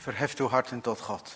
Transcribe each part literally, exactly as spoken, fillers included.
Verheft uw harten tot God.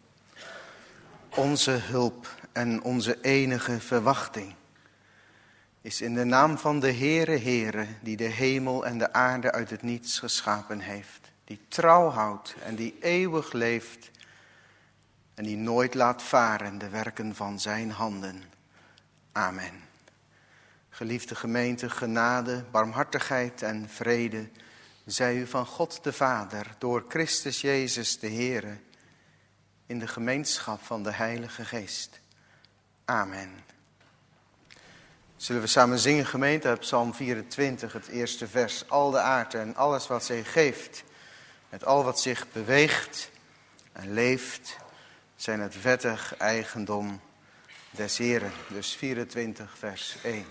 Onze hulp en onze enige verwachting is in de naam van de Heere Heere, die de hemel en de aarde uit het niets geschapen heeft. Die trouw houdt en die eeuwig leeft en die nooit laat varen de werken van zijn handen. Amen. Geliefde gemeente, genade, barmhartigheid en vrede zij u van God de Vader, door Christus Jezus de Heere, in de gemeenschap van de Heilige Geest. Amen. Zullen we samen zingen, gemeente, uit Psalm vierentwintig, het eerste vers. Al de aarde en alles wat zij geeft, met al wat zich beweegt en leeft, zijn het wettig eigendom des Heeren. Dus vierentwintig, vers één.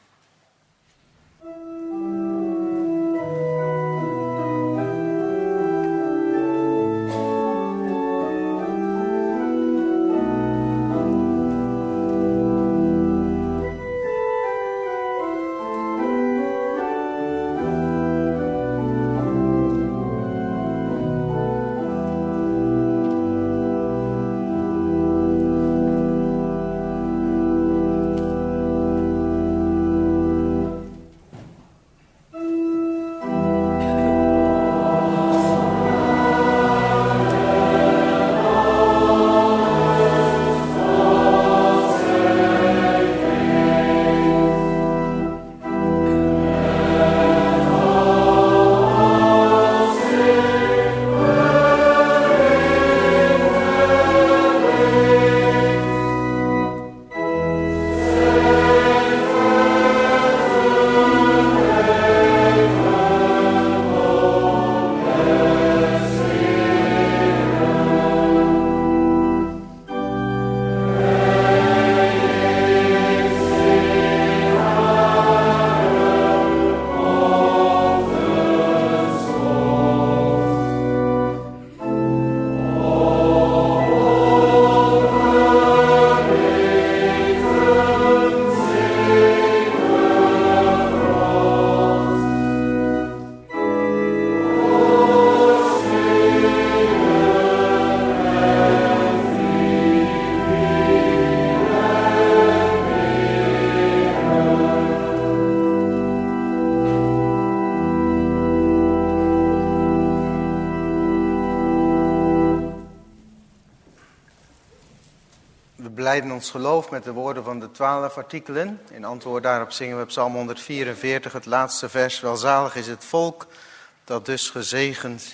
Ons geloof met de woorden van de twaalf artikelen. In antwoord daarop zingen we Psalm honderdvierenveertig, het laatste vers. Welzalig is het volk dat dus gezegend.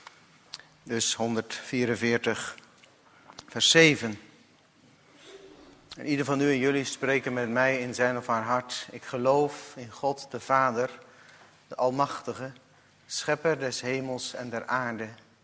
Dus honderdvierenveertig, vers zeven. En ieder van u en jullie spreken met mij in zijn of haar hart. Ik geloof in God de Vader, de Almachtige, schepper des hemels en der aarde.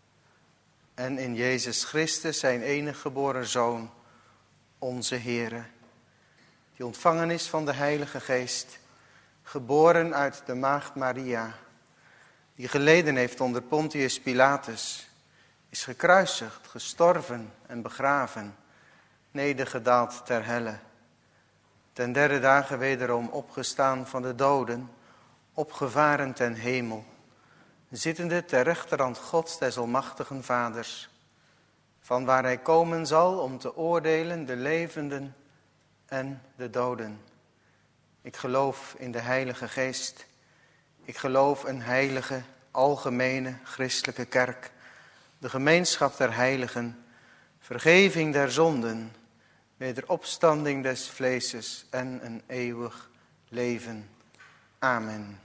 En in Jezus Christus, zijn enige geboren Zoon, onze Heere, die ontvangen is van de Heilige Geest, geboren uit de maagd Maria, die geleden heeft onder Pontius Pilatus, is gekruisigd, gestorven en begraven, nedergedaald ter helle, ten derde dagen wederom opgestaan van de doden, opgevaren ten hemel, zittende ter rechterhand Gods des almachtigen Vaders, van waar hij komen zal om te oordelen de levenden en de doden. Ik geloof in de Heilige Geest. Ik geloof een heilige, algemene, christelijke kerk, de gemeenschap der heiligen, vergeving der zonden, wederopstanding des vleeses en een eeuwig leven. Amen.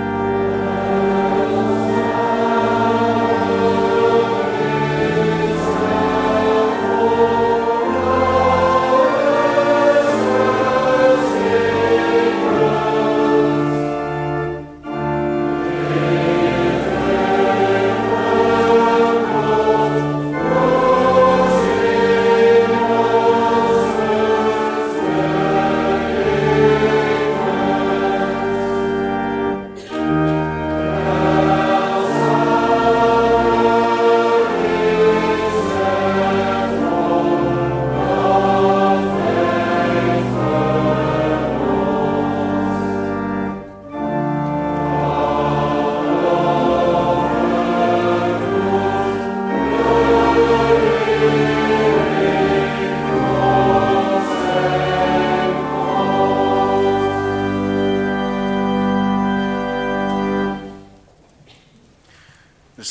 Amen.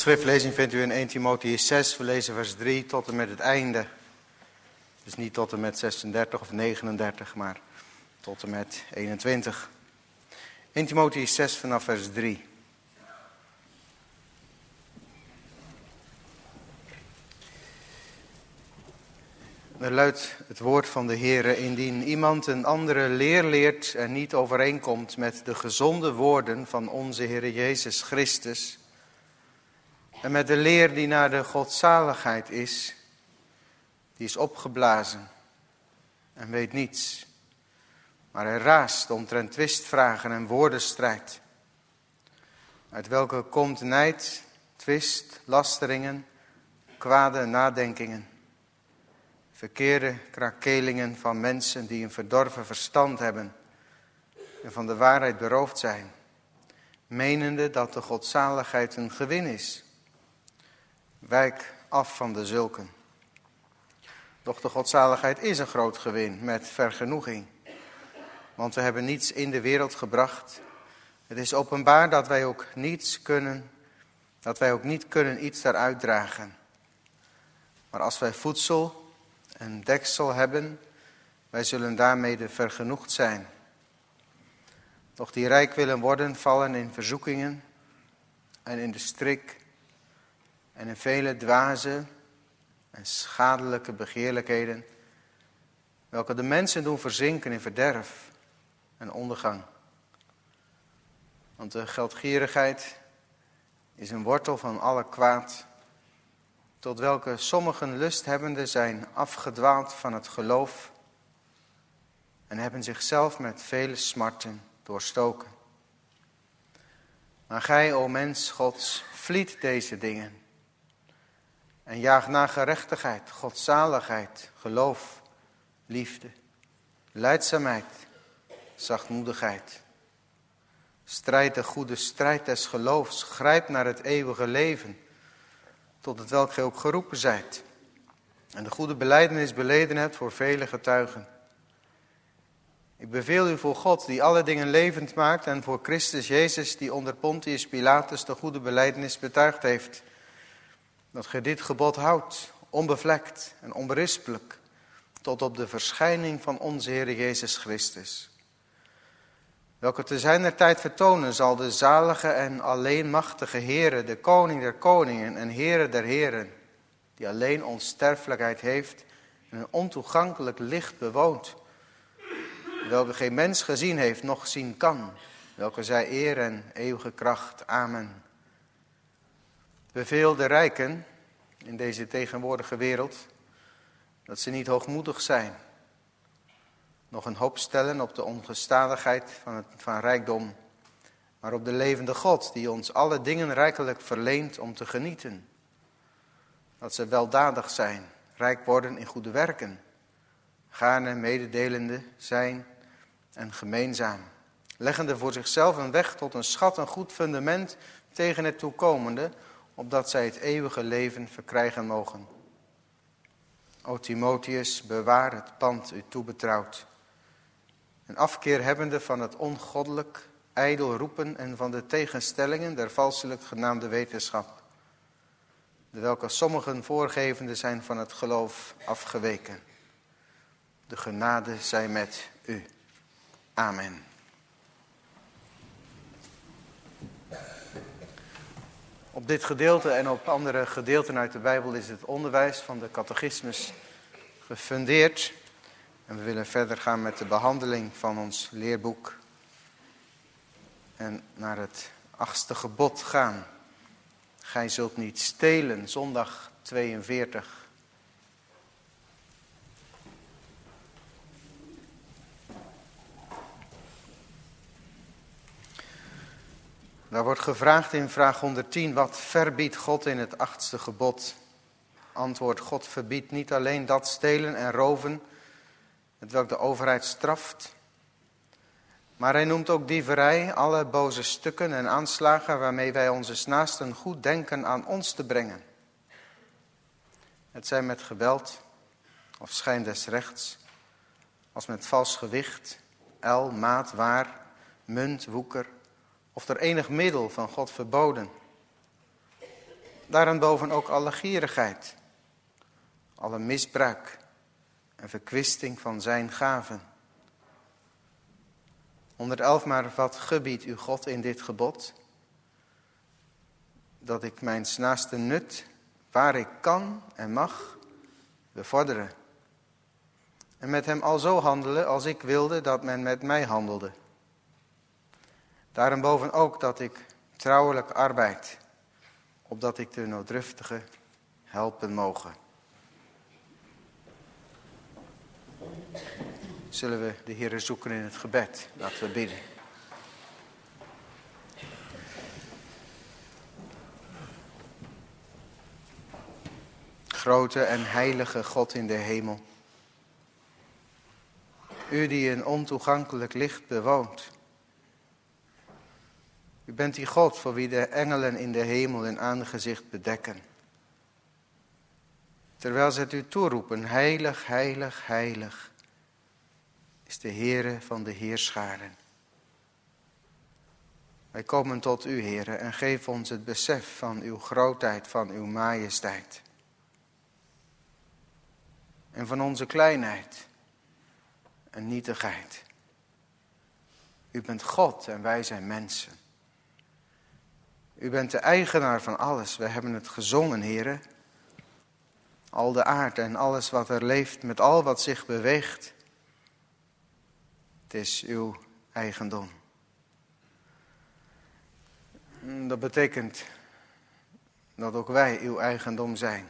schriftlezing vindt u in eerste Timotheüs zes, we lezen vers drie tot en met het einde. Dus niet tot en met zesendertig of negenendertig, maar tot en met eenentwintig. eerste Timotheüs zes vanaf vers drie. Er luidt het woord van de Heere: indien iemand een andere leer leert en niet overeenkomt met de gezonde woorden van onze Heere Jezus Christus, en met de leer die naar de godzaligheid is, die is opgeblazen en weet niets, maar hij raast omtrent twistvragen en woordenstrijd, uit welke komt nijd, twist, lasteringen, kwade nadenkingen, verkeerde krakelingen van mensen die een verdorven verstand hebben en van de waarheid beroofd zijn, menende dat de godzaligheid een gewin is. Wijk af van de zulken. Doch de godzaligheid is een groot gewin met vergenoeging, want we hebben niets in de wereld gebracht. Het is openbaar dat wij ook niets kunnen, dat wij ook niet kunnen iets daaruit dragen. Maar als wij voedsel en deksel hebben, wij zullen daarmee vergenoegd zijn. Doch die rijk willen worden, vallen in verzoekingen en in de strik en in vele dwaze en schadelijke begeerlijkheden, welke de mensen doen verzinken in verderf en ondergang. Want de geldgierigheid is een wortel van alle kwaad, tot welke sommigen lusthebbenden zijn afgedwaald van het geloof en hebben zichzelf met vele smarten doorstoken. Maar gij, o mens Gods, vliet deze dingen en jaag naar gerechtigheid, godzaligheid, geloof, liefde, lijdzaamheid, zachtmoedigheid. Strijd de goede strijd des geloofs, grijp naar het eeuwige leven, tot het welk gij ook geroepen zijt, en de goede belijdenis beleden hebt voor vele getuigen. Ik beveel u voor God, die alle dingen levend maakt, en voor Christus Jezus, die onder Pontius Pilatus de goede belijdenis betuigd heeft, dat gij dit gebod houdt, onbevlekt en onberispelijk, tot op de verschijning van onze Heer Jezus Christus, welke te zijner tijd vertonen zal de zalige en alleenmachtige Heere, de koning der koningen en Heere der heren, die alleen onsterfelijkheid heeft en een ontoegankelijk licht bewoont, welke geen mens gezien heeft, noch zien kan, welke zij eer en eeuwige kracht. Amen. Beveel de rijken in deze tegenwoordige wereld dat ze niet hoogmoedig zijn, nog een hoop stellen op de ongestadigheid van, het, van rijkdom, maar op de levende God, die ons alle dingen rijkelijk verleent om te genieten. Dat ze weldadig zijn, rijk worden in goede werken, gaarne mededelende zijn en gemeenzaam, leggende voor zichzelf een weg tot een schat, een goed fundament tegen het toekomende, opdat zij het eeuwige leven verkrijgen mogen. O Timotheus, bewaar het pand u toebetrouwd. Een afkeer hebbende van het ongoddelijk, ijdel roepen en van de tegenstellingen der valselijk genaamde wetenschap, de welke sommigen voorgevende zijn van het geloof afgeweken. De genade zij met u. Amen. Op dit gedeelte en op andere gedeelten uit de Bijbel is het onderwijs van de catechismus gefundeerd. En we willen verder gaan met de behandeling van ons leerboek. En naar het achtste gebod gaan. Gij zult niet stelen, zondag tweeënveertig. Daar wordt gevraagd in vraag honderdtien, wat verbiedt God in het achtste gebod? Antwoord: God verbiedt niet alleen dat stelen en roven, hetwelk de overheid straft, maar hij noemt ook dieverij, alle boze stukken en aanslagen waarmee wij onze naasten goed denken aan ons te brengen. Het zij met geweld of schijn des rechts, als met vals gewicht, el, maat, waar, munt, woeker, of door enig middel van God verboden. Daarenboven ook alle gierigheid, alle misbruik en verkwisting van zijn gaven. honderd maar wat gebiedt uw God in dit gebod? Dat ik mijn naaste nut, waar ik kan en mag, bevorderen. En met hem alzo handelen als ik wilde dat men met mij handelde. Daarenboven ook dat ik trouwelijk arbeid, opdat ik de nooddruftige helpen mogen. Zullen we de Heere zoeken in het gebed? Laten we bidden. Grote en heilige God in de hemel. U die een ontoegankelijk licht bewoont. U bent die God voor wie de engelen in de hemel hun aangezicht bedekken. Terwijl ze het u toeroepen, heilig, heilig, heilig, is de Heere van de heerscharen. Wij komen tot u, Heere, en geef ons het besef van uw grootheid, van uw majesteit. En van onze kleinheid en nietigheid. U bent God en wij zijn mensen. U bent de eigenaar van alles. We hebben het gezongen, Heere. Al de aarde en alles wat er leeft, met al wat zich beweegt. Het is uw eigendom. Dat betekent dat ook wij uw eigendom zijn.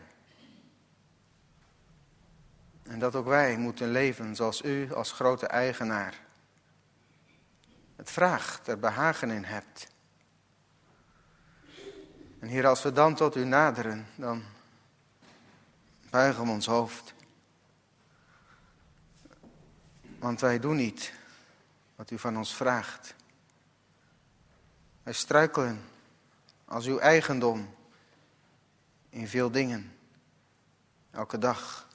En dat ook wij moeten leven zoals u als grote eigenaar het vraagt, er behagen in hebt. En Heer, als we dan tot u naderen, dan buigen we ons hoofd. Want wij doen niet wat u van ons vraagt. Wij struikelen als uw eigendom in veel dingen, elke dag.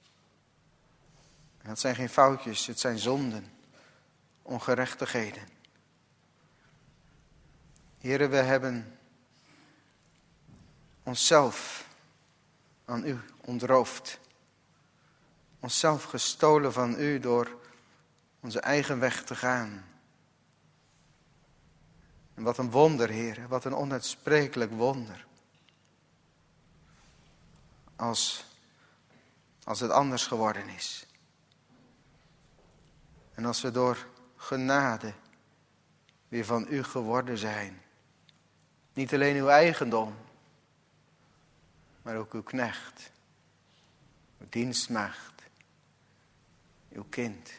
En dat zijn geen foutjes, het zijn zonden, ongerechtigheden. Heere, we hebben onszelf aan u ontroofd. Onszelf gestolen van u door onze eigen weg te gaan. En wat een wonder, Heere, wat een onuitsprekelijk wonder. Als, als het anders geworden is. En als we door genade weer van u geworden zijn. Niet alleen uw eigendom, maar ook uw knecht, uw dienstmaagd, uw kind.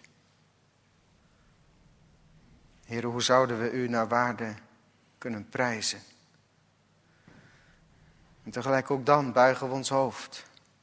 Heer, hoe zouden we u naar waarde kunnen prijzen? En tegelijk ook dan buigen we ons hoofd.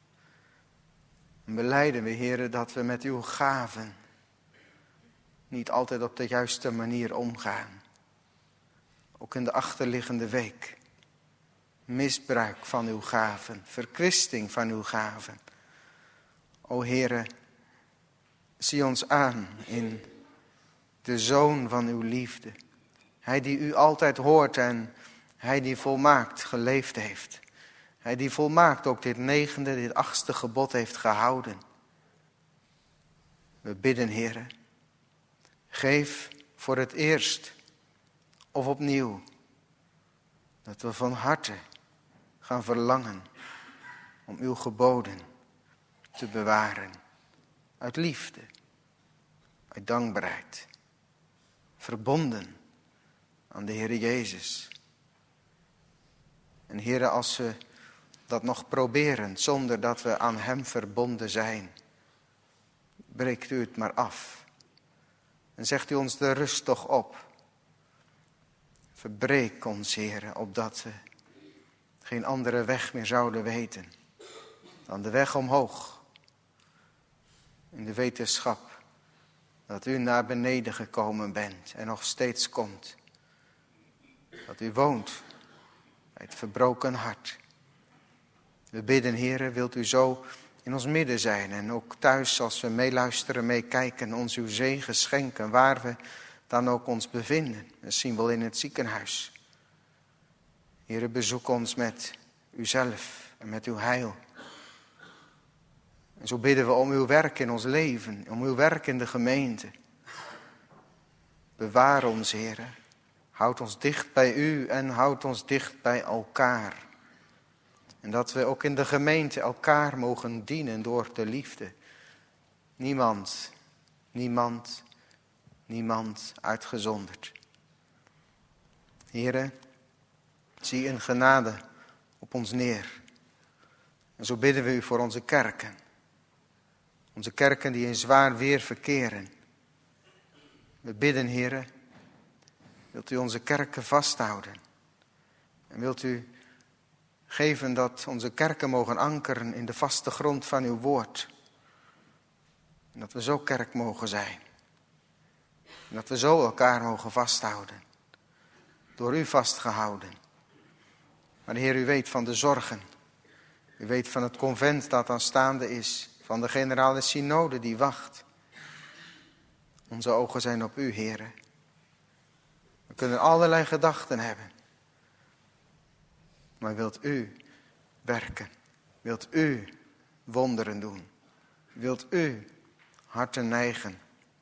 En belijden we, Heer, dat we met uw gaven niet altijd op de juiste manier omgaan. Ook in de achterliggende week. Misbruik van uw gaven, verkwisting van uw gaven. O Heere, zie ons aan in de Zoon van uw liefde. Hij die u altijd hoort en hij die volmaakt geleefd heeft. Hij die volmaakt ook dit negende, dit achtste gebod heeft gehouden. We bidden, Heere, geef voor het eerst of opnieuw dat we van harte gaan verlangen om uw geboden te bewaren. Uit liefde, uit dankbaarheid, verbonden aan de Heere Jezus. En Heere, als we dat nog proberen zonder dat we aan hem verbonden zijn, breekt u het maar af. En zegt u ons de rust toch op. Verbreek ons, Heere, opdat we geen andere weg meer zouden weten dan de weg omhoog. In de wetenschap dat u naar beneden gekomen bent en nog steeds komt. Dat u woont bij het verbroken hart. We bidden, Heere, wilt u zo in ons midden zijn en ook thuis als we meeluisteren, meekijken, ons uw zegen schenken, waar we dan ook ons bevinden. Misschien wel in het ziekenhuis. Heere, bezoek ons met uzelf en met uw heil. En zo bidden we om uw werk in ons leven, om uw werk in de gemeente. Bewaar ons, Heere. Houd ons dicht bij u en houd ons dicht bij elkaar. En dat we ook in de gemeente elkaar mogen dienen door de liefde. Niemand, niemand, niemand uitgezonderd. Heere, zie in genade op ons neer. En zo bidden we u voor onze kerken. Onze kerken die in zwaar weer verkeren. We bidden, Heere, wilt u onze kerken vasthouden. En wilt u geven dat onze kerken mogen ankeren in de vaste grond van uw woord. En dat we zo kerk mogen zijn. En dat we zo elkaar mogen vasthouden. Door u vastgehouden. Maar Heer, u weet van de zorgen. U weet van het convent dat aanstaande is. Van de generale synode die wacht. Onze ogen zijn op u, Heere. We kunnen allerlei gedachten hebben. Maar wilt u werken? Wilt u wonderen doen? Wilt u harten neigen?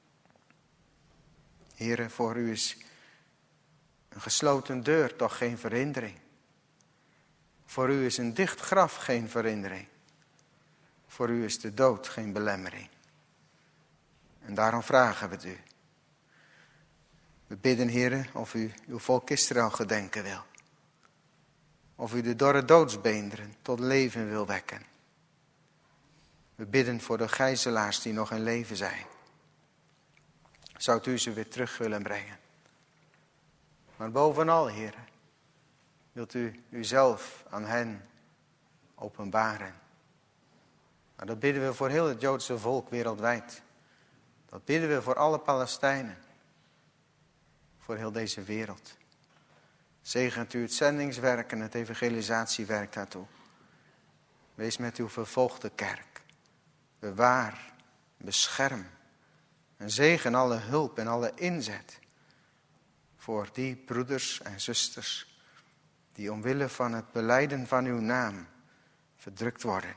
Heere, voor u is een gesloten deur toch geen verhindering. Voor u is een dicht graf geen verhindering. Voor u is de dood geen belemmering. En daarom vragen we het u. We bidden, Heere, of u uw volk Israël gedenken wil. Of u de dorre doodsbeenderen tot leven wil wekken. We bidden voor de gijzelaars die nog in leven zijn. Zou u ze weer terug willen brengen. Maar bovenal, Heere, wilt u uzelf aan hen openbaren. Maar dat bidden we voor heel het Joodse volk wereldwijd. Dat bidden we voor alle Palestijnen. Voor heel deze wereld. Zegent u het zendingswerk en het evangelisatiewerk daartoe. Wees met uw vervolgde kerk. Bewaar, bescherm. En zegen alle hulp en alle inzet. Voor die broeders en zusters die omwille van het belijden van uw naam verdrukt worden.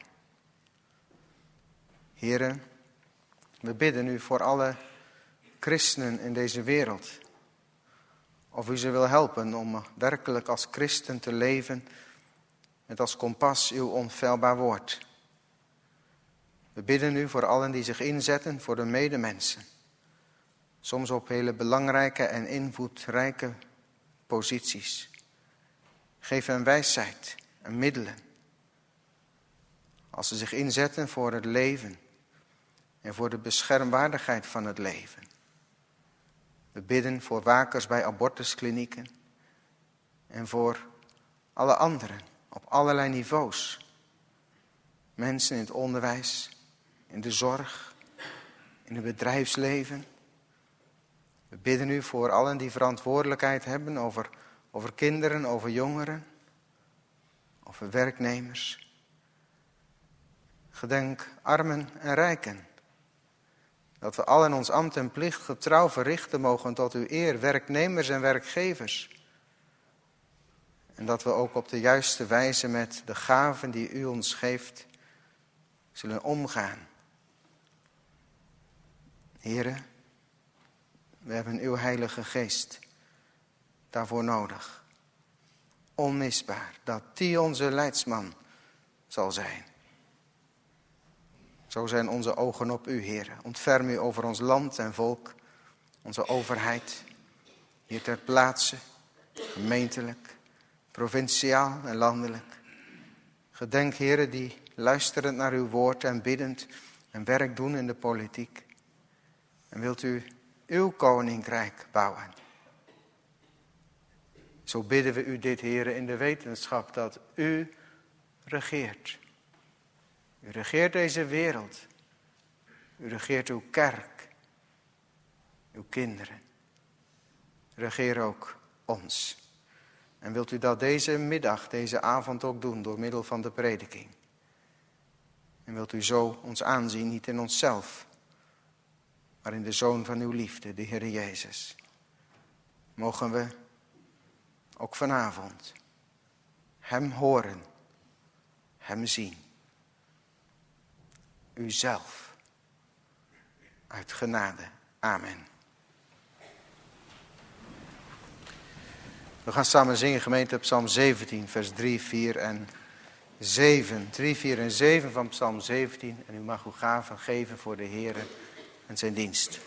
Heren, we bidden u voor alle christenen in deze wereld. Of u ze wil helpen om werkelijk als christen te leven met als kompas uw onfeilbaar woord. We bidden u voor allen die zich inzetten voor de medemensen. Soms op hele belangrijke en invloedrijke posities. Geef hen wijsheid en middelen. Als ze zich inzetten voor het leven en voor de beschermwaardigheid van het leven. We bidden voor wakers bij abortusklinieken en voor alle anderen op allerlei niveaus. Mensen in het onderwijs, in de zorg, in het bedrijfsleven. We bidden u voor allen die verantwoordelijkheid hebben over, over kinderen, over jongeren, over werknemers. Gedenk armen en rijken. Dat we allen ons ambt en plicht getrouw verrichten mogen tot uw eer, werknemers en werkgevers. En dat we ook op de juiste wijze met de gaven die u ons geeft, zullen omgaan. Here, we hebben uw Heilige Geest daarvoor nodig. Onmisbaar, dat die onze leidsman zal zijn. Zo zijn onze ogen op u, Heer. Ontferm u over ons land en volk, onze overheid, hier ter plaatse, gemeentelijk, provinciaal en landelijk. Gedenk, Heer, die luisterend naar uw woord en biddend en werk doen in de politiek. En wilt u uw koninkrijk bouwen. Zo bidden we u dit, Heer, in de wetenschap dat u regeert. U regeert deze wereld. U regeert uw kerk. Uw kinderen. Regeer ook ons. En wilt u dat deze middag, deze avond ook doen door middel van de prediking. En wilt u zo ons aanzien, niet in onszelf, maar in de Zoon van uw liefde, de Heer Jezus. Mogen we ook vanavond hem horen hem zien. Uzelf. Uit genade. Amen. We gaan samen zingen, gemeente, Psalm zeventien, vers drie, vier en zeven. drie, vier en zeven van Psalm zeventien. En u mag uw gaven geven voor de Heer en zijn dienst.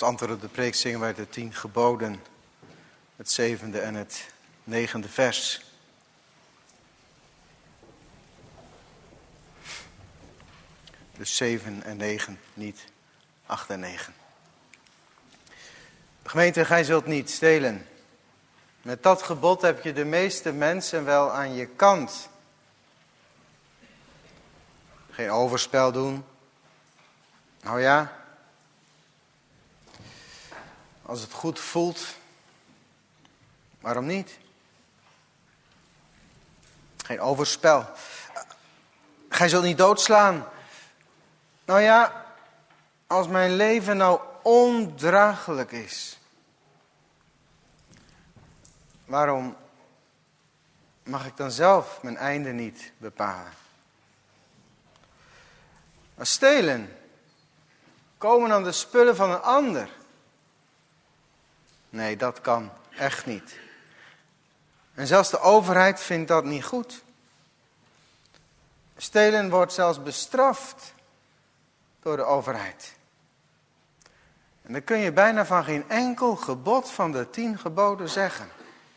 antwoord op de preek zingen wij de tien geboden, het zevende en het negende vers. Dus zeven en negen, niet acht en negen. Gemeente, gij zult niet stelen. Met dat gebod heb je de meeste mensen wel aan je kant. Geen overspel doen. Nou ja. Als het goed voelt. Waarom niet? Geen overspel. Gij zult niet doodslaan. Nou ja, als mijn leven nou ondraaglijk is. Waarom mag ik dan zelf mijn einde niet bepalen? Maar stelen. Komen aan de spullen van een ander. Nee, dat kan echt niet. En zelfs de overheid vindt dat niet goed. Stelen wordt zelfs bestraft door de overheid. En dan kun je bijna van geen enkel gebod van de tien geboden zeggen.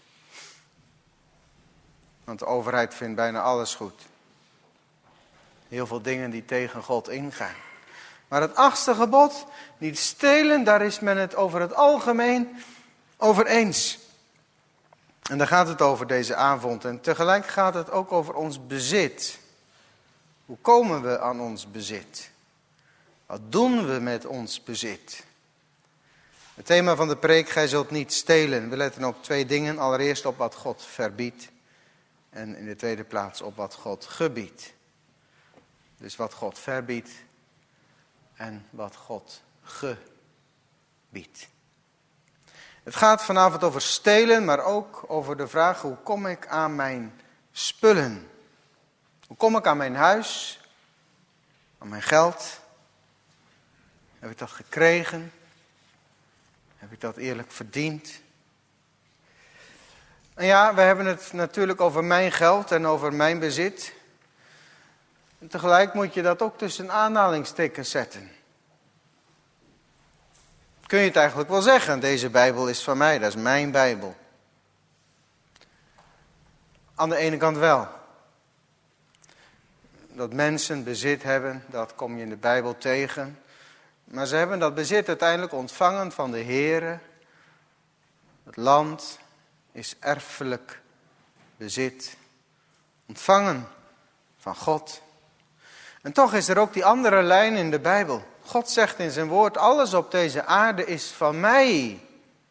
Want de overheid vindt bijna alles goed. Heel veel dingen die tegen God ingaan. Maar het achtste gebod, niet stelen, daar is men het over het algemeen over eens. En daar gaat het over deze avond. En tegelijk gaat het ook over ons bezit. Hoe komen we aan ons bezit? Wat doen we met ons bezit? Het thema van de preek, gij zult niet stelen. We letten op twee dingen. Allereerst op wat God verbiedt. En in de tweede plaats op wat God gebiedt. Dus wat God verbiedt en wat God gebiedt. Het gaat vanavond over stelen, maar ook over de vraag: hoe kom ik aan mijn spullen? Hoe kom ik aan mijn huis? Aan mijn geld? Heb ik dat gekregen? Heb ik dat eerlijk verdiend? En ja, we hebben het natuurlijk over mijn geld en over mijn bezit. En tegelijk moet je dat ook tussen aanhalingstekens zetten. Kun je het eigenlijk wel zeggen, deze Bijbel is van mij, dat is mijn Bijbel. Aan de ene kant wel. Dat mensen bezit hebben, dat kom je in de Bijbel tegen. Maar ze hebben dat bezit uiteindelijk ontvangen van de Heere. Het land is erfelijk bezit. Ontvangen van God. En toch is er ook die andere lijn in de Bijbel. God zegt in zijn woord, alles op deze aarde is van mij.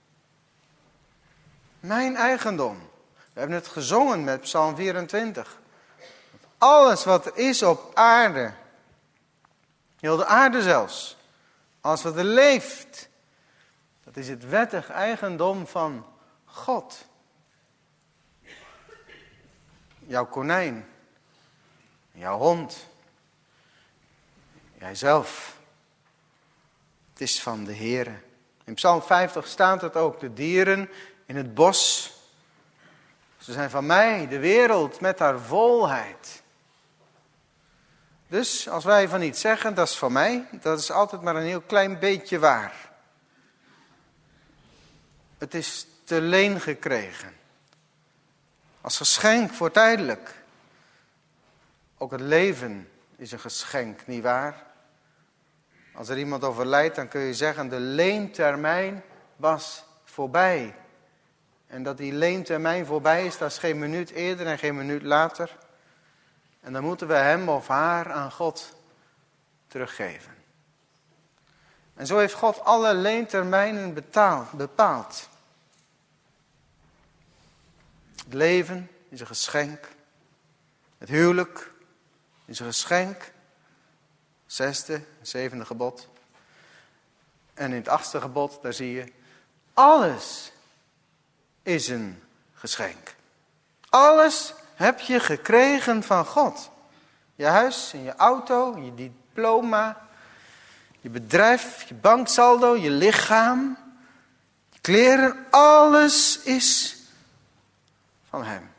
Mijn eigendom. We hebben het gezongen met Psalm vierentwintig. Alles wat er is op aarde, heel de aarde zelfs, alles wat er leeft, dat is het wettig eigendom van God. Jouw konijn, jouw hond, jijzelf. Het is van de Heere. In Psalm vijftig staat het ook, de dieren in het bos. Ze zijn van mij, de wereld met haar volheid. Dus als wij van iets zeggen, dat is van mij, dat is altijd maar een heel klein beetje waar. Het is te leen gekregen. Als geschenk voor tijdelijk. Ook het leven is een geschenk, nietwaar? Als er iemand overlijdt, dan kun je zeggen, de leentermijn was voorbij. En dat die leentermijn voorbij is, dat is geen minuut eerder en geen minuut later. En dan moeten we hem of haar aan God teruggeven. En zo heeft God alle leentermijnen betaald, bepaald. Het leven is een geschenk. Het huwelijk is een geschenk. Zesde, zevende gebod. En in het achtste gebod, daar zie je, alles is een geschenk. Alles heb je gekregen van God. Je huis en je auto, je diploma, je bedrijf, je banksaldo, je lichaam, je kleren, alles is van hem.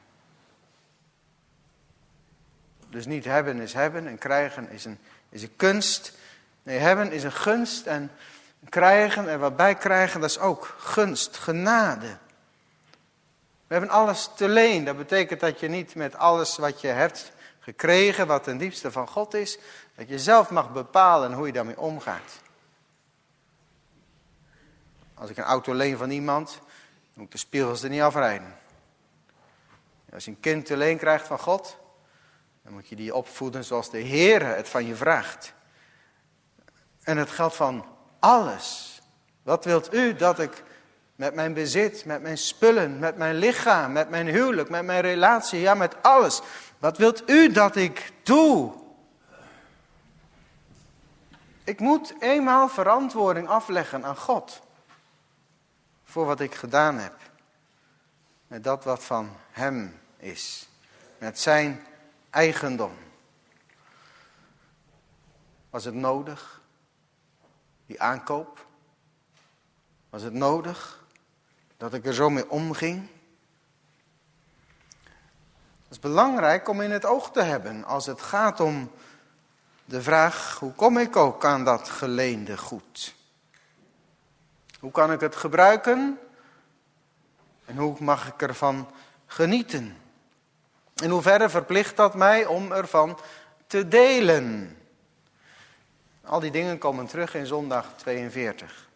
Dus niet hebben is hebben en krijgen is een, is een kunst. Nee, hebben is een gunst en Krijgen en wat bij krijgen, dat is ook gunst, genade. We hebben alles te leen. Dat betekent dat je niet met alles wat je hebt gekregen, wat ten diepste van God is, dat je zelf mag bepalen hoe je daarmee omgaat. Als ik een auto leen van iemand, dan moet ik de spiegels er niet afrijden. Als je een kind te leen krijgt van God, dan moet je die opvoeden zoals de Heer het van je vraagt. En het geldt van alles. Wat wilt u dat ik met mijn bezit, met mijn spullen, met mijn lichaam, met mijn huwelijk, met mijn relatie, ja met alles. Wat wilt u dat ik doe? Ik moet eenmaal verantwoording afleggen aan God. Voor wat ik gedaan heb. Met dat wat van hem is. Met zijn eigendom. Was het nodig? Die aankoop? Was het nodig dat ik er zo mee omging? Het is belangrijk om in het oog te hebben als het gaat om de vraag, hoe kom ik ook aan dat geleende goed? Hoe kan ik het gebruiken? En hoe mag ik ervan genieten? In hoeverre verplicht dat mij om ervan te delen? Al die dingen komen terug in zondag tweeënveertig.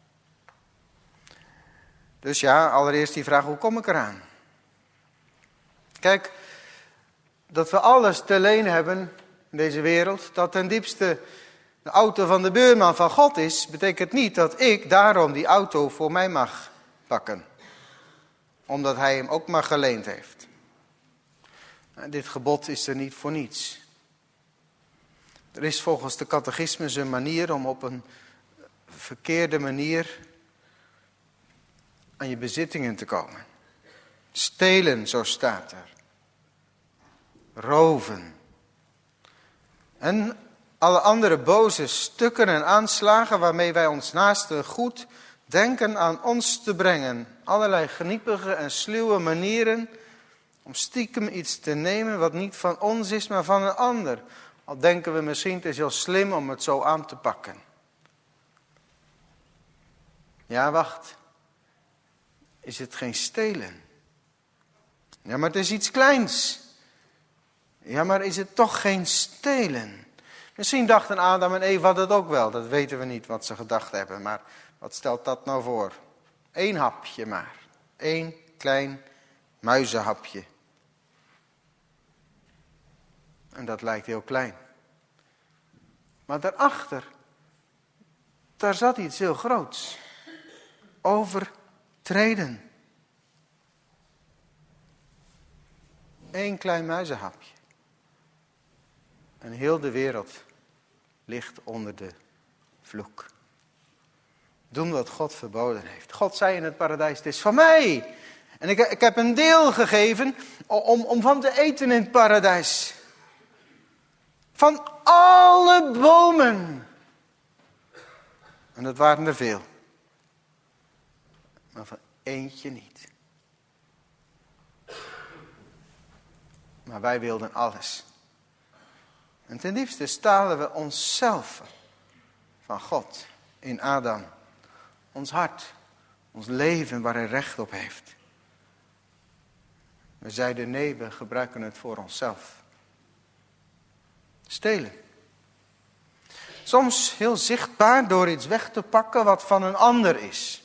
Dus ja, allereerst die vraag, hoe kom ik eraan? Kijk, dat we alles te leen hebben in deze wereld, dat ten diepste de auto van de buurman van God is, betekent niet dat ik daarom die auto voor mij mag pakken. Omdat hij hem ook maar geleend heeft. En dit gebod is er niet voor niets. Er is volgens de catechismus een manier om op een verkeerde manier aan je bezittingen te komen. Stelen, zo staat er. Roven. En alle andere boze stukken en aanslagen waarmee wij ons naaste goed denken aan ons te brengen. Allerlei geniepige en sluwe manieren om stiekem iets te nemen wat niet van ons is, maar van een ander. Al denken we misschien, het is heel slim om het zo aan te pakken. Ja, wacht. Is het geen stelen? Ja, maar het is iets kleins. Ja, maar is het toch geen stelen? Misschien dachten Adam en Eva dat ook wel. Dat weten we niet wat ze gedacht hebben. Maar wat stelt dat nou voor? Eén hapje maar. Eén klein muizenhapje. En dat lijkt heel klein. Maar daarachter, daar zat iets heel groots. Overtreden. Eén klein muizenhapje. En heel de wereld ligt onder de vloek. Doen wat God verboden heeft. God zei in het paradijs, het is van mij. En ik, ik heb een deel gegeven om, om van te eten in het paradijs. Van alle bomen. En dat waren er veel. Maar van eentje niet. Maar wij wilden alles. En ten diepste stalen we onszelf van God in Adam. Ons hart, ons leven waar hij recht op heeft. We zeiden nee, we gebruiken het voor onszelf. Stelen. Soms heel zichtbaar door iets weg te pakken wat van een ander is.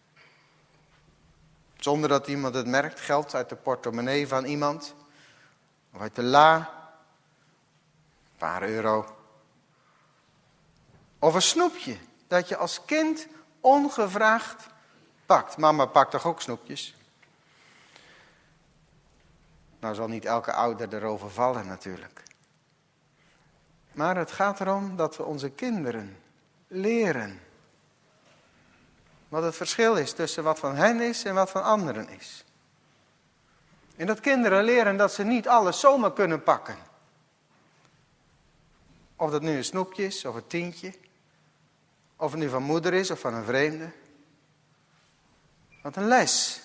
Zonder dat iemand het merkt, geld uit de portemonnee van iemand. Of uit de la. Een paar euro. Of een snoepje dat je als kind ongevraagd pakt. Mama pakt toch ook snoepjes? Nou zal niet elke ouder erover vallen natuurlijk. Maar het gaat erom dat we onze kinderen leren. Wat het verschil is tussen wat van hen is en wat van anderen is. En dat kinderen leren dat ze niet alles zomaar kunnen pakken. Of dat nu een snoepje is of een tientje. Of het nu van moeder is of van een vreemde. Wat een les.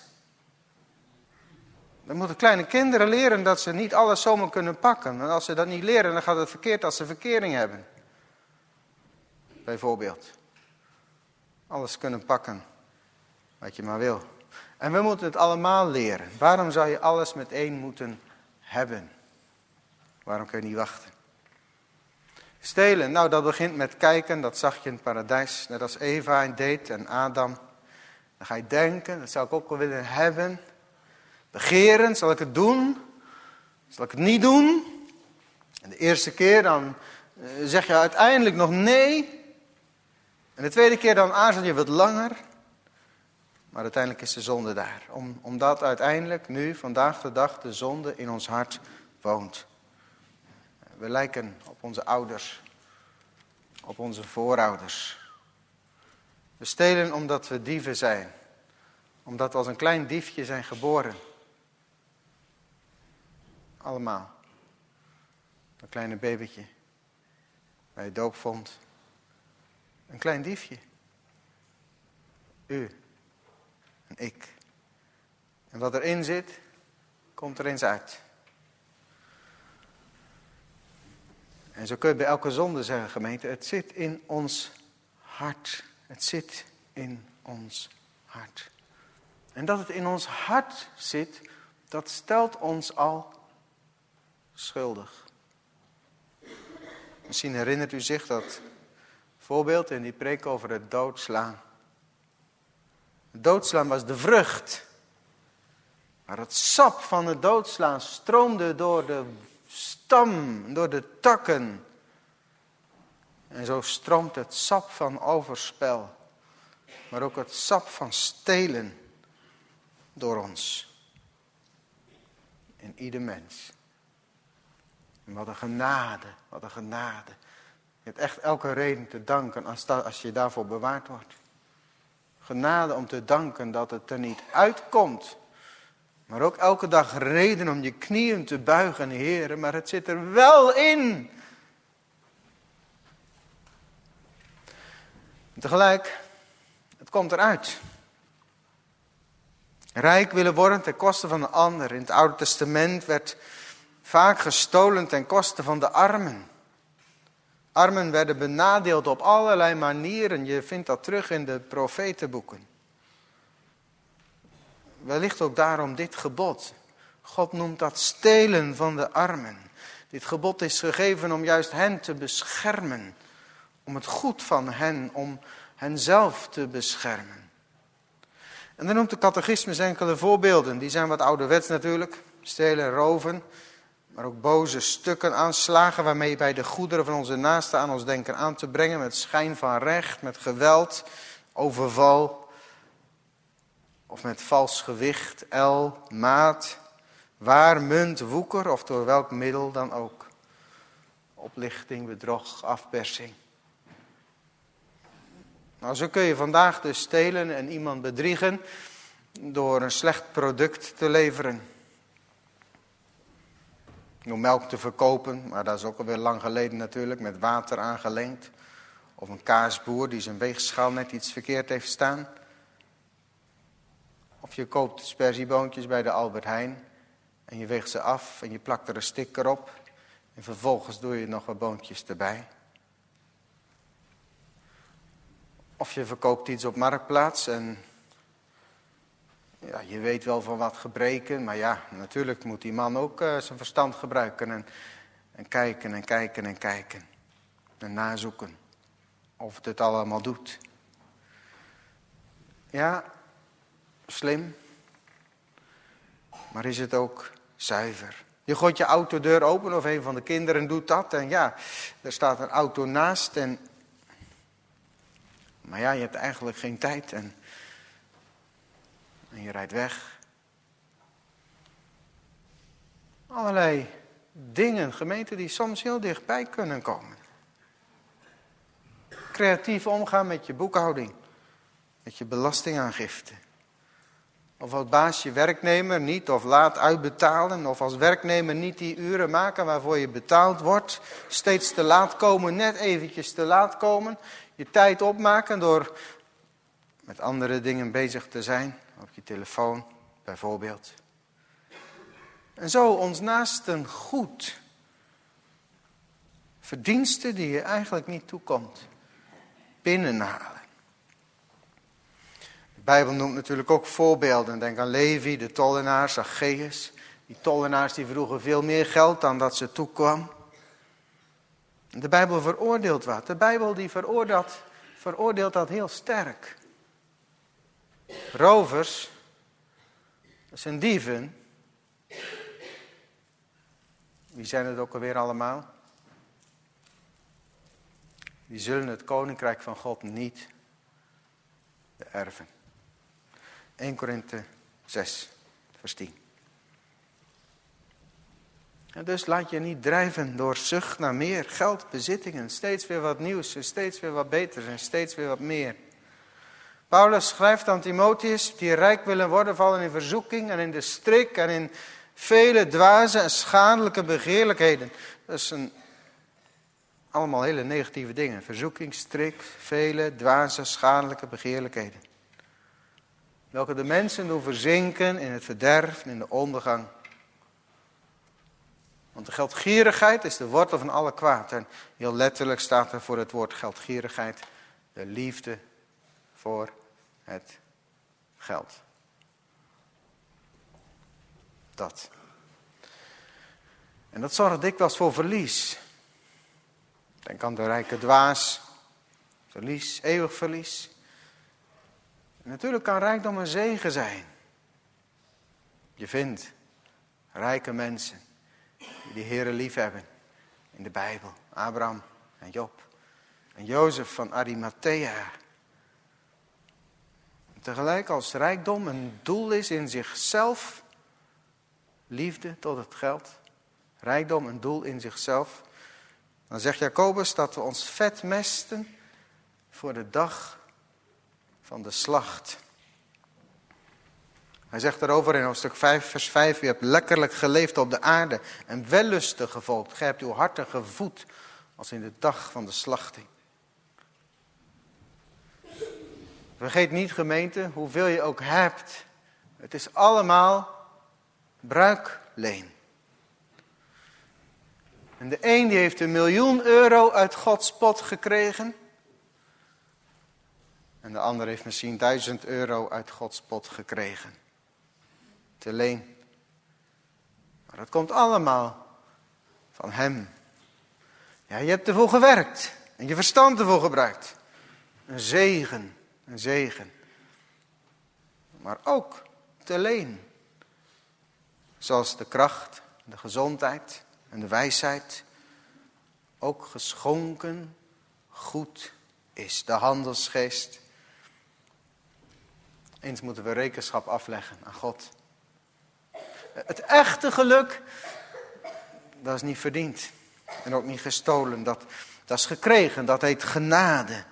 Dan moeten kleine kinderen leren dat ze niet alles zomaar kunnen pakken. En als ze dat niet leren, dan gaat het verkeerd als ze verkering hebben. Bijvoorbeeld. alles kunnen pakken wat je maar wil. En we moeten het allemaal leren. Waarom zou je alles meteen moeten hebben? Waarom kun je niet wachten? Stelen, nou dat begint met kijken, dat zag je in het paradijs. Net als Eva deed en Adam. Dan ga je denken, dat zou ik ook wel willen hebben. Begeren, zal ik het doen? Zal ik het niet doen? En de eerste keer dan uh, zeg je uiteindelijk nog nee. En de tweede keer dan aarzel je wat langer. Maar uiteindelijk is de zonde daar. Om, omdat uiteindelijk nu, vandaag de dag, de zonde in ons hart woont. We lijken op onze ouders. Op onze voorouders. We stelen omdat we dieven zijn. Omdat we als een klein diefje zijn geboren. Allemaal. Een kleine babytje. Bij je doop vond. Een klein diefje. U. En ik. En wat erin zit, komt er eens uit. En zo kun je bij elke zonde zeggen, gemeente, het zit in ons hart. Het zit in ons hart. En dat het in ons hart zit, dat stelt ons al schuldig. Misschien herinnert u zich dat voorbeeld in die preek over het doodslaan. Het doodslaan was de vrucht. Maar het sap van het doodslaan stroomde door de stam, door de takken. En zo stroomt het sap van overspel. Maar ook het sap van stelen door ons. In ieder mens. En wat een genade, wat een genade. Je hebt echt elke reden te danken als, dat, als je daarvoor bewaard wordt. Genade om te danken dat het er niet uitkomt. Maar ook elke dag reden om je knieën te buigen, Heere. Maar het zit er wel in. En tegelijk, het komt eruit. Rijk willen worden ten koste van de ander. In het Oude Testament werd vaak gestolen ten koste van de armen. Armen werden benadeeld op allerlei manieren. Je vindt dat terug in de profetenboeken. Wellicht ook daarom dit gebod. God noemt dat stelen van de armen. Dit gebod is gegeven om juist hen te beschermen. Om het goed van hen, om hen zelf te beschermen. En dan noemt de catechismus enkele voorbeelden. Die zijn wat ouderwets natuurlijk. Stelen, roven. Maar ook boze stukken aanslagen waarmee wij de goederen van onze naasten aan ons denken aan te brengen. Met schijn van recht, met geweld, overval. Of met vals gewicht, el, maat, waar, munt, woeker of door welk middel dan ook. Oplichting, bedrog, afpersing. Nou, zo kun je vandaag dus stelen en iemand bedriegen door een slecht product te leveren. Door melk te verkopen, maar dat is ook alweer lang geleden natuurlijk, met water aangelengd. Of een kaasboer die zijn weegschaal net iets verkeerd heeft staan. Of je koopt sperzieboontjes bij de Albert Heijn en je weegt ze af en je plakt er een sticker op. En vervolgens doe je nog wat boontjes erbij. Of je verkoopt iets op Marktplaats en ja, je weet wel van wat gebreken. Maar ja, natuurlijk moet die man ook uh, zijn verstand gebruiken en, en kijken en kijken en kijken. En nazoeken of het het allemaal doet. Ja, slim. Maar is het ook zuiver? Je gooit je autodeur open of een van de kinderen doet dat. En ja, er staat een auto naast. En... Maar ja, je hebt eigenlijk geen tijd. En, en je rijdt weg. Allerlei dingen, gemeenten die soms heel dichtbij kunnen komen. Creatief omgaan met je boekhouding. Met je belastingaangifte. Of als baas je werknemer niet of laat uitbetalen. Of als werknemer niet die uren maken waarvoor je betaald wordt. Steeds te laat komen, net eventjes te laat komen. Je tijd opmaken door met andere dingen bezig te zijn. Op je telefoon bijvoorbeeld. En zo ons naasten goed. Verdiensten die je eigenlijk niet toekomt. Binnenhalen. Bijbel noemt natuurlijk ook voorbeelden. Denk aan Levi, de tollenaar, Zacchaeus. Die tollenaars die vroegen veel meer geld dan dat ze toekwam. De Bijbel veroordeelt wat. De Bijbel die veroordeelt, veroordeelt dat heel sterk. Rovers, dat zijn dieven. Wie zijn het ook alweer allemaal? Die zullen het koninkrijk van God niet beërven. Eerste Korinthe zes, vers tien. En dus laat je niet drijven door zucht naar meer geld, bezittingen. Steeds weer wat nieuws en steeds weer wat beters en steeds weer wat meer. Paulus schrijft aan Timotheus, die rijk willen worden, vallen in verzoeking en in de strik en in vele dwaze en schadelijke begeerlijkheden. Dat zijn allemaal hele negatieve dingen. Verzoeking, strik, vele dwaze, schadelijke begeerlijkheden. Welke de mensen doen verzinken in het verderf en in de ondergang. Want de geldgierigheid is de wortel van alle kwaad. En heel letterlijk staat er voor het woord geldgierigheid de liefde voor het geld. Dat. En dat zorgt dikwijls voor verlies. Denk aan de rijke dwaas. Verlies, eeuwig verlies. En natuurlijk kan rijkdom een zegen zijn. Je vindt rijke mensen die de Heere lief hebben in de Bijbel. Abraham en Job en Jozef van Arimathea. En tegelijk als rijkdom een doel is in zichzelf, liefde tot het geld, rijkdom een doel in zichzelf, dan zegt Jacobus dat we ons vet mesten voor de dag van de slacht. Hij zegt daarover in hoofdstuk vijf, vers vijf. U hebt lekkerlijk geleefd op de aarde en wellusten gevolgd. Gij hebt uw harten gevoed als in de dag van de slachting. Vergeet niet, gemeente, hoeveel je ook hebt. Het is allemaal bruikleen. En de een die heeft een miljoen euro uit Gods pot gekregen. En de ander heeft misschien duizend euro uit Gods pot gekregen. Te leen. Maar dat komt allemaal van hem. Ja, je hebt ervoor gewerkt. En je verstand ervoor gebruikt. Een zegen. Een zegen. Maar ook te leen. Zoals de kracht, de gezondheid en de wijsheid. Ook geschonken goed is. De handelsgeest. Eens moeten we rekenschap afleggen aan God. Het echte geluk, dat is niet verdiend. En ook niet gestolen. Dat, dat is gekregen. Dat heet genade.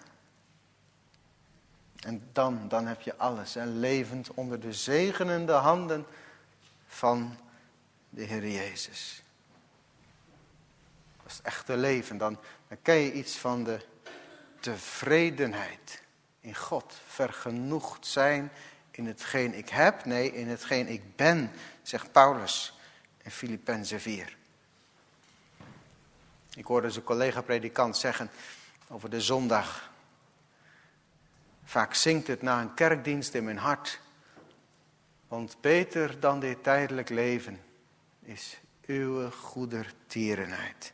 En dan, dan heb je alles. En levend onder de zegenende handen van de Heer Jezus. Dat is het echte leven. Dan, dan ken je iets van de tevredenheid in God. Vergenoegd zijn in hetgeen ik heb. Nee, in hetgeen ik ben, zegt Paulus in Filippenzen vier. Ik hoorde zijn collega-predikant zeggen over de zondag. Vaak zingt het na een kerkdienst in mijn hart. Want beter dan dit tijdelijk leven is uw goedertierenheid.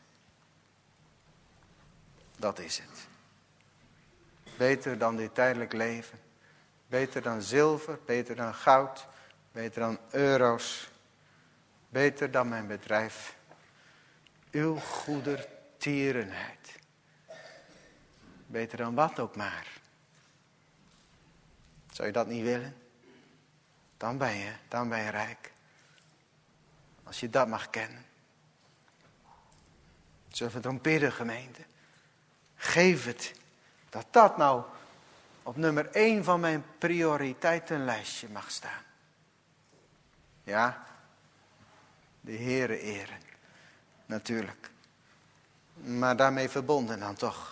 Dat is het. Beter dan dit tijdelijk leven. Beter dan zilver, beter dan goud, beter dan euro's. Beter dan mijn bedrijf. Uw goedertierenheid. Beter dan wat ook maar. Zou je dat niet willen? Dan ben je, dan ben je rijk. Als je dat mag kennen. Zullen we erom bidden, gemeente? Geef het. Dat dat nou op nummer één van mijn prioriteitenlijstje mag staan. Ja, de Heere eren. Natuurlijk. Maar daarmee verbonden dan toch.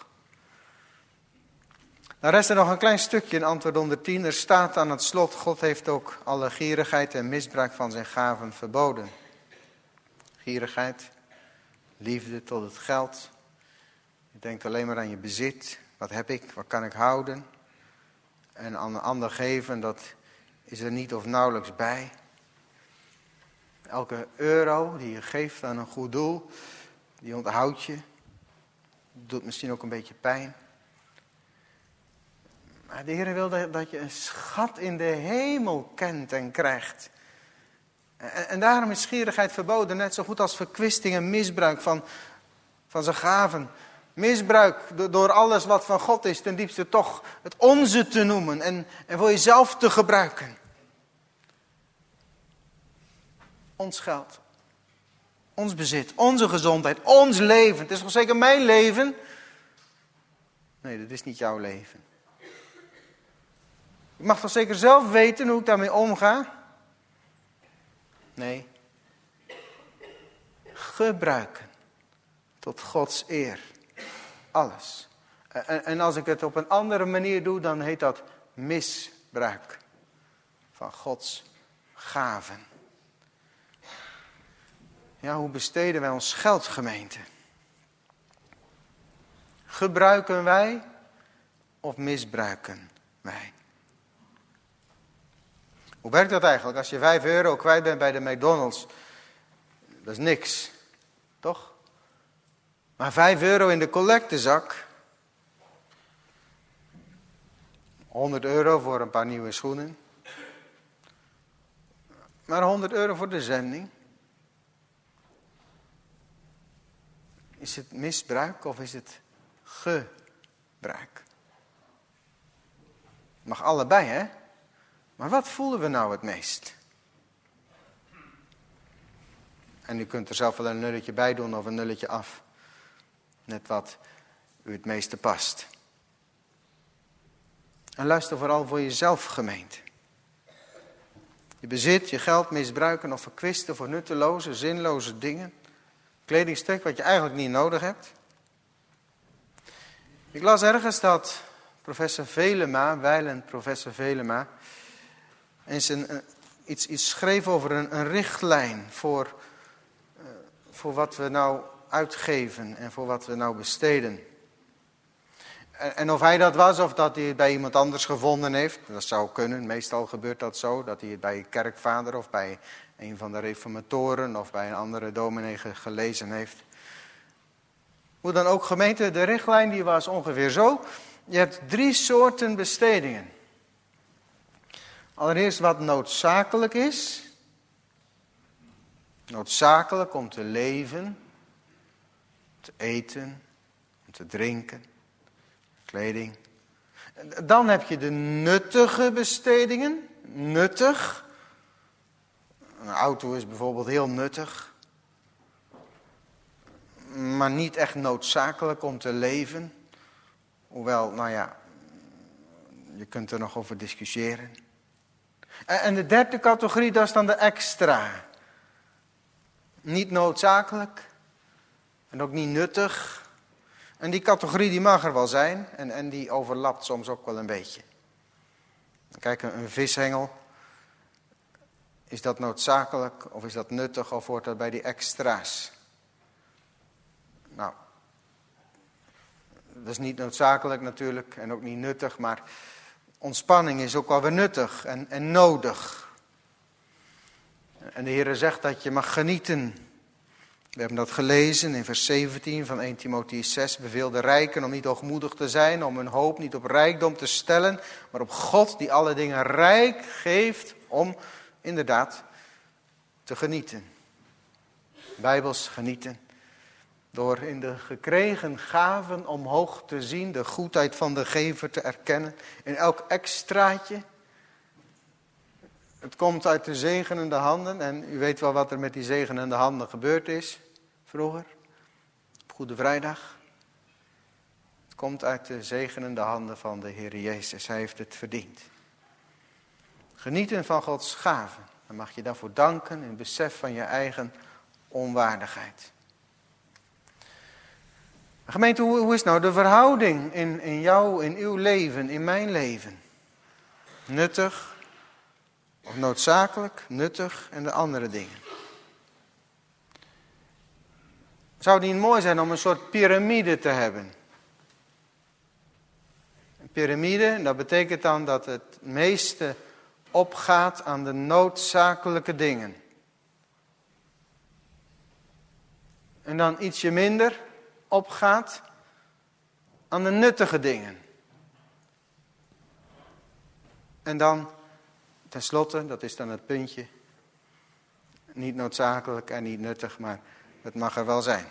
Dan rest er nog een klein stukje in antwoord honderdtien. Er staat aan het slot, God heeft ook alle gierigheid en misbruik van zijn gaven verboden. Gierigheid, liefde tot het geld. Je denkt alleen maar aan je bezit. Wat heb ik, wat kan ik houden? En aan een ander geven, dat is er niet of nauwelijks bij. Elke euro die je geeft aan een goed doel, die onthoud je. Doet misschien ook een beetje pijn. Maar de Heer wil dat je een schat in de hemel kent en krijgt. En, en daarom is gierigheid verboden, net zo goed als verkwisting en misbruik van, van zijn gaven. Misbruik door alles wat van God is, ten diepste toch het onze te noemen en, en voor jezelf te gebruiken. Ons geld, ons bezit, onze gezondheid, ons leven. Het is toch zeker mijn leven? Nee, dat is niet jouw leven. Ik mag toch zeker zelf weten hoe ik daarmee omga? Nee. Gebruiken. Tot Gods eer. Alles. En, en als ik het op een andere manier doe, dan heet dat misbruik. Van Gods gaven. Ja, hoe besteden wij ons geld, gemeente? Gebruiken wij of misbruiken wij? Hoe werkt dat eigenlijk? Als je vijf euro kwijt bent bij de McDonald's, dat is niks, toch? Maar vijf euro in de collectezak, honderd euro voor een paar nieuwe schoenen, maar honderd euro voor de zending. Is het misbruik of is het gebruik? Mag allebei, hè? Maar wat voelen we nou het meest? En u kunt er zelf wel een nulletje bij doen of een nulletje af. Net wat u het meeste past. En luister vooral voor jezelf, gemeente. Je bezit, je geld misbruiken of verkwisten voor nutteloze, zinloze dingen. Kledingstuk wat je eigenlijk niet nodig hebt. Ik las ergens dat professor Velema, wijlen professor Velema, eens een, iets, iets schreef over een, een richtlijn voor, uh, voor wat we nou uitgeven en voor wat we nou besteden. En, en of hij dat was of dat hij het bij iemand anders gevonden heeft, dat zou kunnen. Meestal gebeurt dat zo, dat hij het bij een kerkvader of bij een van de reformatoren of bij een andere dominee gelezen heeft. Hoe dan ook, gemeente, de richtlijn die was ongeveer zo. Je hebt drie soorten bestedingen. Allereerst wat noodzakelijk is. Noodzakelijk om te leven, te eten, om te drinken, kleding. Dan heb je de nuttige bestedingen. Nuttig. Een auto is bijvoorbeeld heel nuttig. Maar niet echt noodzakelijk om te leven. Hoewel, nou ja, je kunt er nog over discussiëren. En de derde categorie, dat is dan de extra. Niet noodzakelijk. En ook niet nuttig. En die categorie die mag er wel zijn. En, en die overlapt soms ook wel een beetje. Kijk, een, een vishengel. Is dat noodzakelijk of is dat nuttig of hoort dat bij die extra's? Nou, dat is niet noodzakelijk natuurlijk en ook niet nuttig, maar ontspanning is ook wel weer nuttig en, en nodig. En de Heer zegt dat je mag genieten. We hebben dat gelezen in vers zeventien van eerste Timotheüs zes. Beveel de rijken om niet hoogmoedig te zijn, om hun hoop niet op rijkdom te stellen, maar op God die alle dingen rijk geeft om inderdaad te genieten. Bijbels genieten. Door in de gekregen gaven omhoog te zien, de goedheid van de gever te erkennen. In elk extraatje. Het komt uit de zegenende handen. En u weet wel wat er met die zegenende handen gebeurd is. Vroeger. Op Goede Vrijdag. Het komt uit de zegenende handen van de Heer Jezus. Hij heeft het verdiend. Genieten van Gods gaven. Dan mag je daarvoor danken in besef van je eigen onwaardigheid. Gemeente, hoe, hoe is nou de verhouding in, in jou, in uw leven, in mijn leven? Nuttig of noodzakelijk, nuttig en de andere dingen. Zou het niet mooi zijn om een soort piramide te hebben? Een piramide. En dat betekent dan dat het meeste opgaat aan de noodzakelijke dingen. En dan ietsje minder opgaat aan de nuttige dingen. En dan, tenslotte, dat is dan het puntje, niet noodzakelijk en niet nuttig, maar het mag er wel zijn.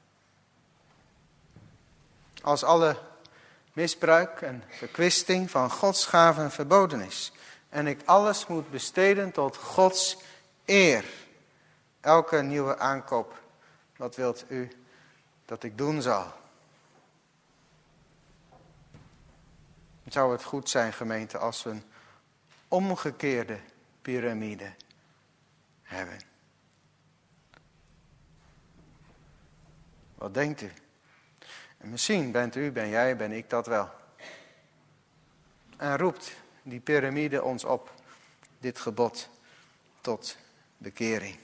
Als alle misbruik en verkwisting van Gods gaven verboden is. En ik alles moet besteden tot Gods eer. Elke nieuwe aankoop, wat wilt u dat ik doen zal? Zou het goed zijn, gemeente, als we een omgekeerde piramide hebben? Wat denkt u? En misschien bent u, ben jij, ben ik dat wel. En roept die piramide ons op, dit gebod, tot bekering.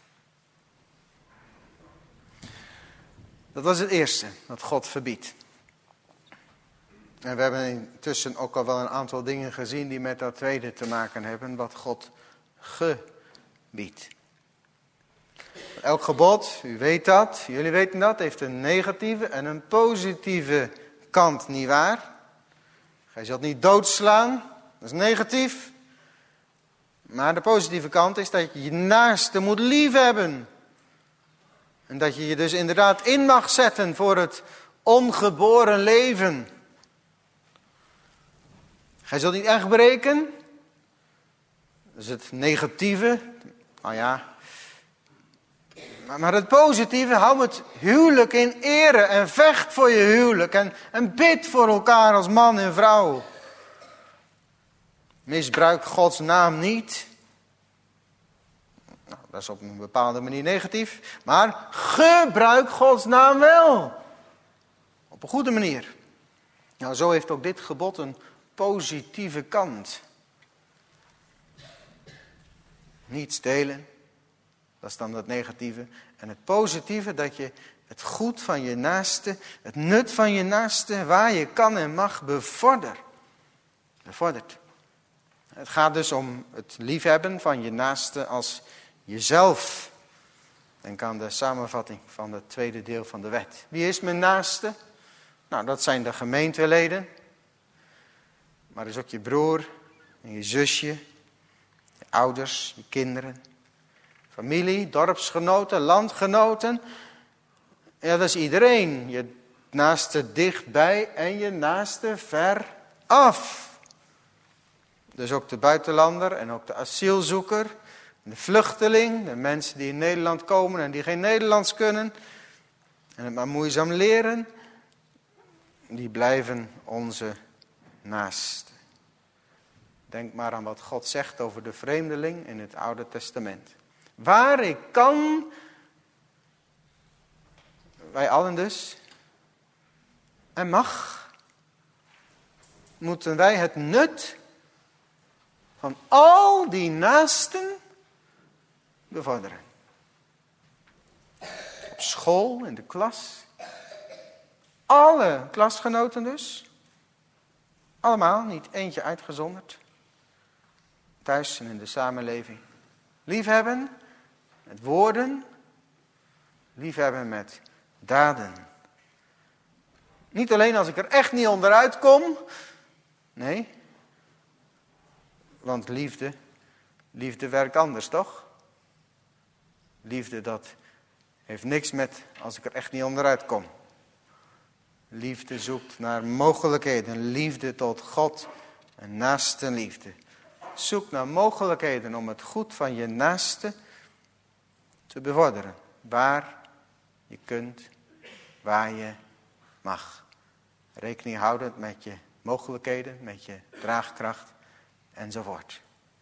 Dat was het eerste wat God verbiedt. En we hebben intussen ook al wel een aantal dingen gezien die met dat tweede te maken hebben, wat God gebiedt. Elk gebod, u weet dat, jullie weten dat, heeft een negatieve en een positieve kant, nietwaar? Gij zult niet doodslaan, dat is negatief. Maar de positieve kant is dat je je naaste moet liefhebben. En dat je je dus inderdaad in mag zetten voor het ongeboren leven. Gij zult niet echt breken. Dat is het negatieve. Nou ja. Maar het positieve, hou het huwelijk in ere en vecht voor je huwelijk. En, en bid voor elkaar als man en vrouw. Misbruik Gods naam niet. Nou, dat is op een bepaalde manier negatief. Maar gebruik Gods naam wel. Op een goede manier. Nou, zo heeft ook dit gebod een positieve kant. Niet stelen. Dat is dan het negatieve. En het positieve, dat je het goed van je naaste, het nut van je naaste, waar je kan en mag, bevordert. Bevordert. Het gaat dus om het liefhebben van je naaste als jezelf. Denk aan de samenvatting van het tweede deel van de wet. Wie is mijn naaste? Nou, dat zijn de gemeenteleden. Maar dat is ook je broer en je zusje, je ouders, je kinderen. Familie, dorpsgenoten, landgenoten. Ja, dat is iedereen. Je naaste dichtbij en je naaste ver af. Dus ook de buitenlander en ook de asielzoeker. De vluchteling, de mensen die in Nederland komen en die geen Nederlands kunnen. En het maar moeizaam leren. Die blijven onze naaste. Denk maar aan wat God zegt over de vreemdeling in het Oude Testament. Waar ik kan, wij allen dus, en mag, moeten wij het nut van al die naasten bevorderen. Op school, in de klas, alle klasgenoten dus, allemaal, niet eentje uitgezonderd, thuis en in de samenleving. Liefhebben met woorden, liefhebben met daden. Niet alleen als ik er echt niet onderuit kom. Nee. Want liefde, liefde werkt anders, toch? Liefde, dat heeft niks met als ik er echt niet onderuit kom. Liefde zoekt naar mogelijkheden. Liefde tot God en naaste liefde. Zoek naar mogelijkheden om het goed van je naaste te bevorderen. Waar je kunt, waar je mag. Rekening houdend met je mogelijkheden, met je draagkracht enzovoort.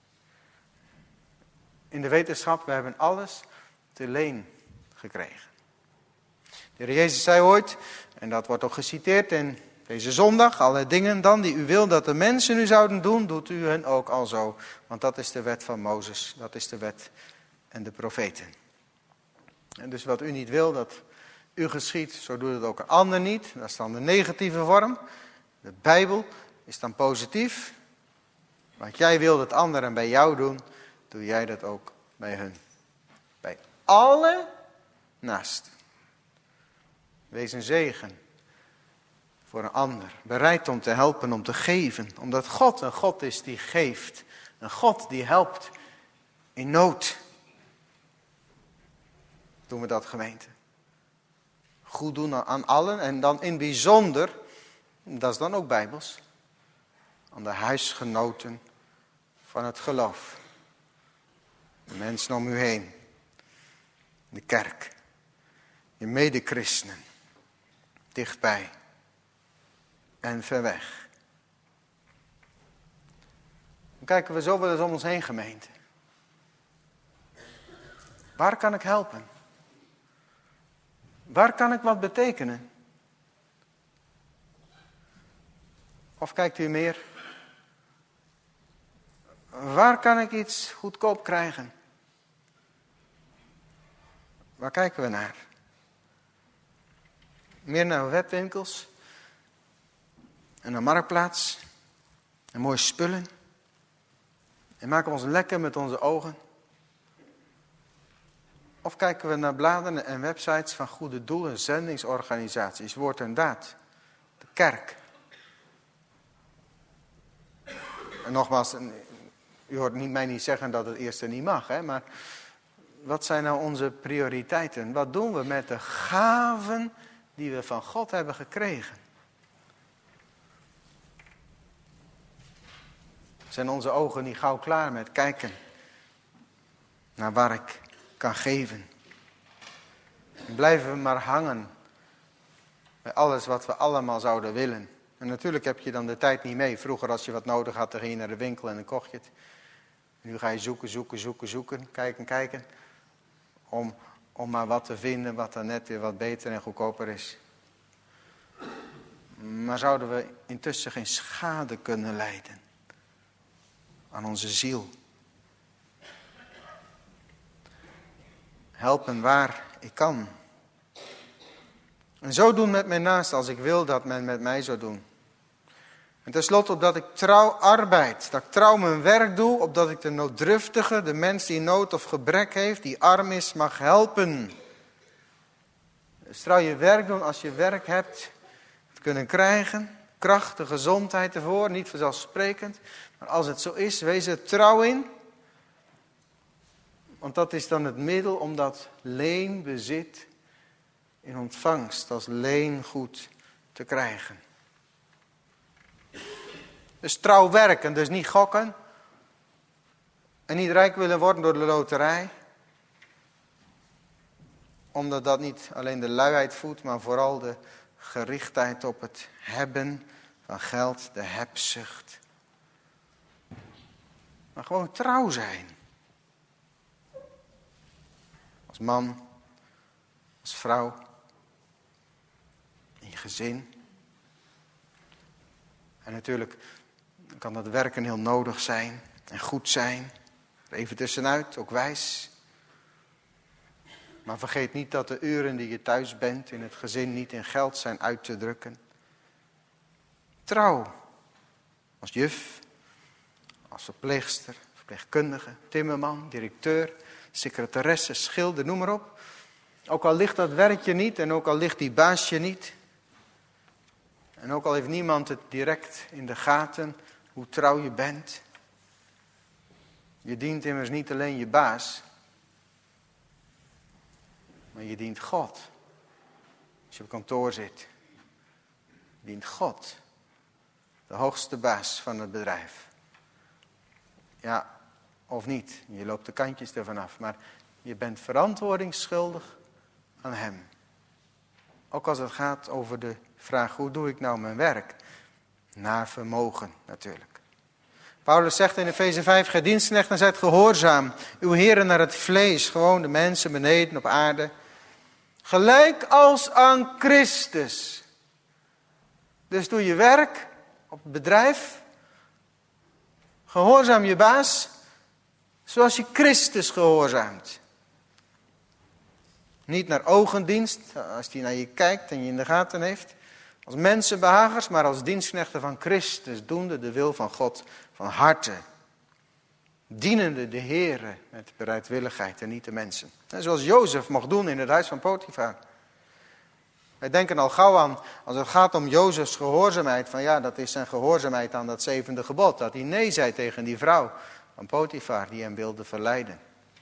In de wetenschap, we hebben alles te leen gekregen. De Heer Jezus zei ooit, en dat wordt ook geciteerd in deze zondag, alle dingen dan die u wil dat de mensen u zouden doen, doet u hen ook al zo. Want dat is de wet van Mozes, dat is de wet en de profeten. En dus wat u niet wil dat u geschiet, zo doet het ook een ander niet. Dat is dan de negatieve vorm. De Bijbel is dan positief. Wat jij wil dat anderen bij jou doen, doe jij dat ook bij hun. Bij alle naasten. Wees een zegen voor een ander. Bereid om te helpen, om te geven. Omdat God een God is die geeft. Een God die helpt in nood. Doen we dat, gemeente. Goed doen aan allen en dan in bijzonder, dat is dan ook bijbels, aan de huisgenoten van het geloof. De mensen om u heen. De kerk. Je medechristenen. Dichtbij. En ver weg. Dan kijken we zo wel eens om ons heen, gemeente. Waar kan ik helpen? Waar kan ik wat betekenen? Of kijkt u meer? Waar kan ik iets goedkoop krijgen? Waar kijken we naar? Meer naar webwinkels? En naar marktplaats? En mooie spullen? En maken we ons lekker met onze ogen? Of kijken we naar bladen en websites van goede doelen, zendingsorganisaties, woord en daad, de kerk. En nogmaals, u hoort niet, mij niet zeggen dat het eerste niet mag, hè, maar wat zijn nou onze prioriteiten? Wat doen we met de gaven die we van God hebben gekregen? Zijn onze ogen niet gauw klaar met kijken naar waar ik kan geven? En blijven we maar hangen bij alles wat we allemaal zouden willen. En natuurlijk heb je dan de tijd niet mee. Vroeger als je wat nodig had, dan ging je naar de winkel en dan kocht je het. Nu ga je zoeken, zoeken, zoeken, zoeken, kijken, kijken. Om, om maar wat te vinden wat dan net weer wat beter en goedkoper is. Maar zouden we intussen geen schade kunnen lijden aan onze ziel? Helpen waar ik kan. En zo doen met mijn naaste als ik wil dat men met mij zou doen. En tenslotte opdat ik trouw arbeid, dat ik trouw mijn werk doe, opdat ik de nooddruftige, de mens die nood of gebrek heeft, die arm is, mag helpen. Dus trouw je werk doen als je werk hebt, het kunnen krijgen, kracht, de gezondheid ervoor, niet vanzelfsprekend. Maar als het zo is, wees er trouw in. Want dat is dan het middel om dat leenbezit in ontvangst als leengoed te krijgen. Dus trouw werken, dus niet gokken. En niet rijk willen worden door de loterij. Omdat dat niet alleen de luiheid voedt, maar vooral de gerichtheid op het hebben van geld, de hebzucht. Maar gewoon trouw zijn. Als man, als vrouw, in je gezin. En natuurlijk kan dat werken heel nodig zijn en goed zijn. Er even tussenuit, ook wijs. Maar vergeet niet dat de uren die je thuis bent in het gezin niet in geld zijn uit te drukken. Trouw. Als juf, als verpleegster, verpleegkundige, timmerman, directeur, secretaresse, schilder, noem maar op. Ook al ligt dat werkje niet en ook al ligt die baasje niet. En ook al heeft niemand het direct in de gaten hoe trouw je bent. Je dient immers niet alleen je baas. Maar je dient God. Als je op kantoor zit. Je dient God. De hoogste baas van het bedrijf. Ja, of niet. Je loopt de kantjes ervan af. Maar je bent verantwoordingsschuldig aan hem. Ook als het gaat over de vraag, hoe doe ik nou mijn werk? Naar vermogen natuurlijk. Paulus zegt in Efeze vijf, gij dienstknechten zijt gehoorzaam. Uw heren naar het vlees, gewoon de mensen beneden op aarde. Gelijk als aan Christus. Dus doe je werk op het bedrijf. Gehoorzaam je baas. Zoals je Christus gehoorzaamt. Niet naar ogendienst, als hij naar je kijkt en je in de gaten heeft. Als mensenbehagers, maar als dienstknechten van Christus, doende de wil van God van harte. Dienende de Heere met bereidwilligheid en niet de mensen. En zoals Jozef mocht doen in het huis van Potifar. Wij denken al gauw aan, als het gaat om Jozefs gehoorzaamheid, van ja, dat is zijn gehoorzaamheid aan dat zevende gebod. Dat hij nee zei tegen die vrouw van Potifar die hem wilde verleiden.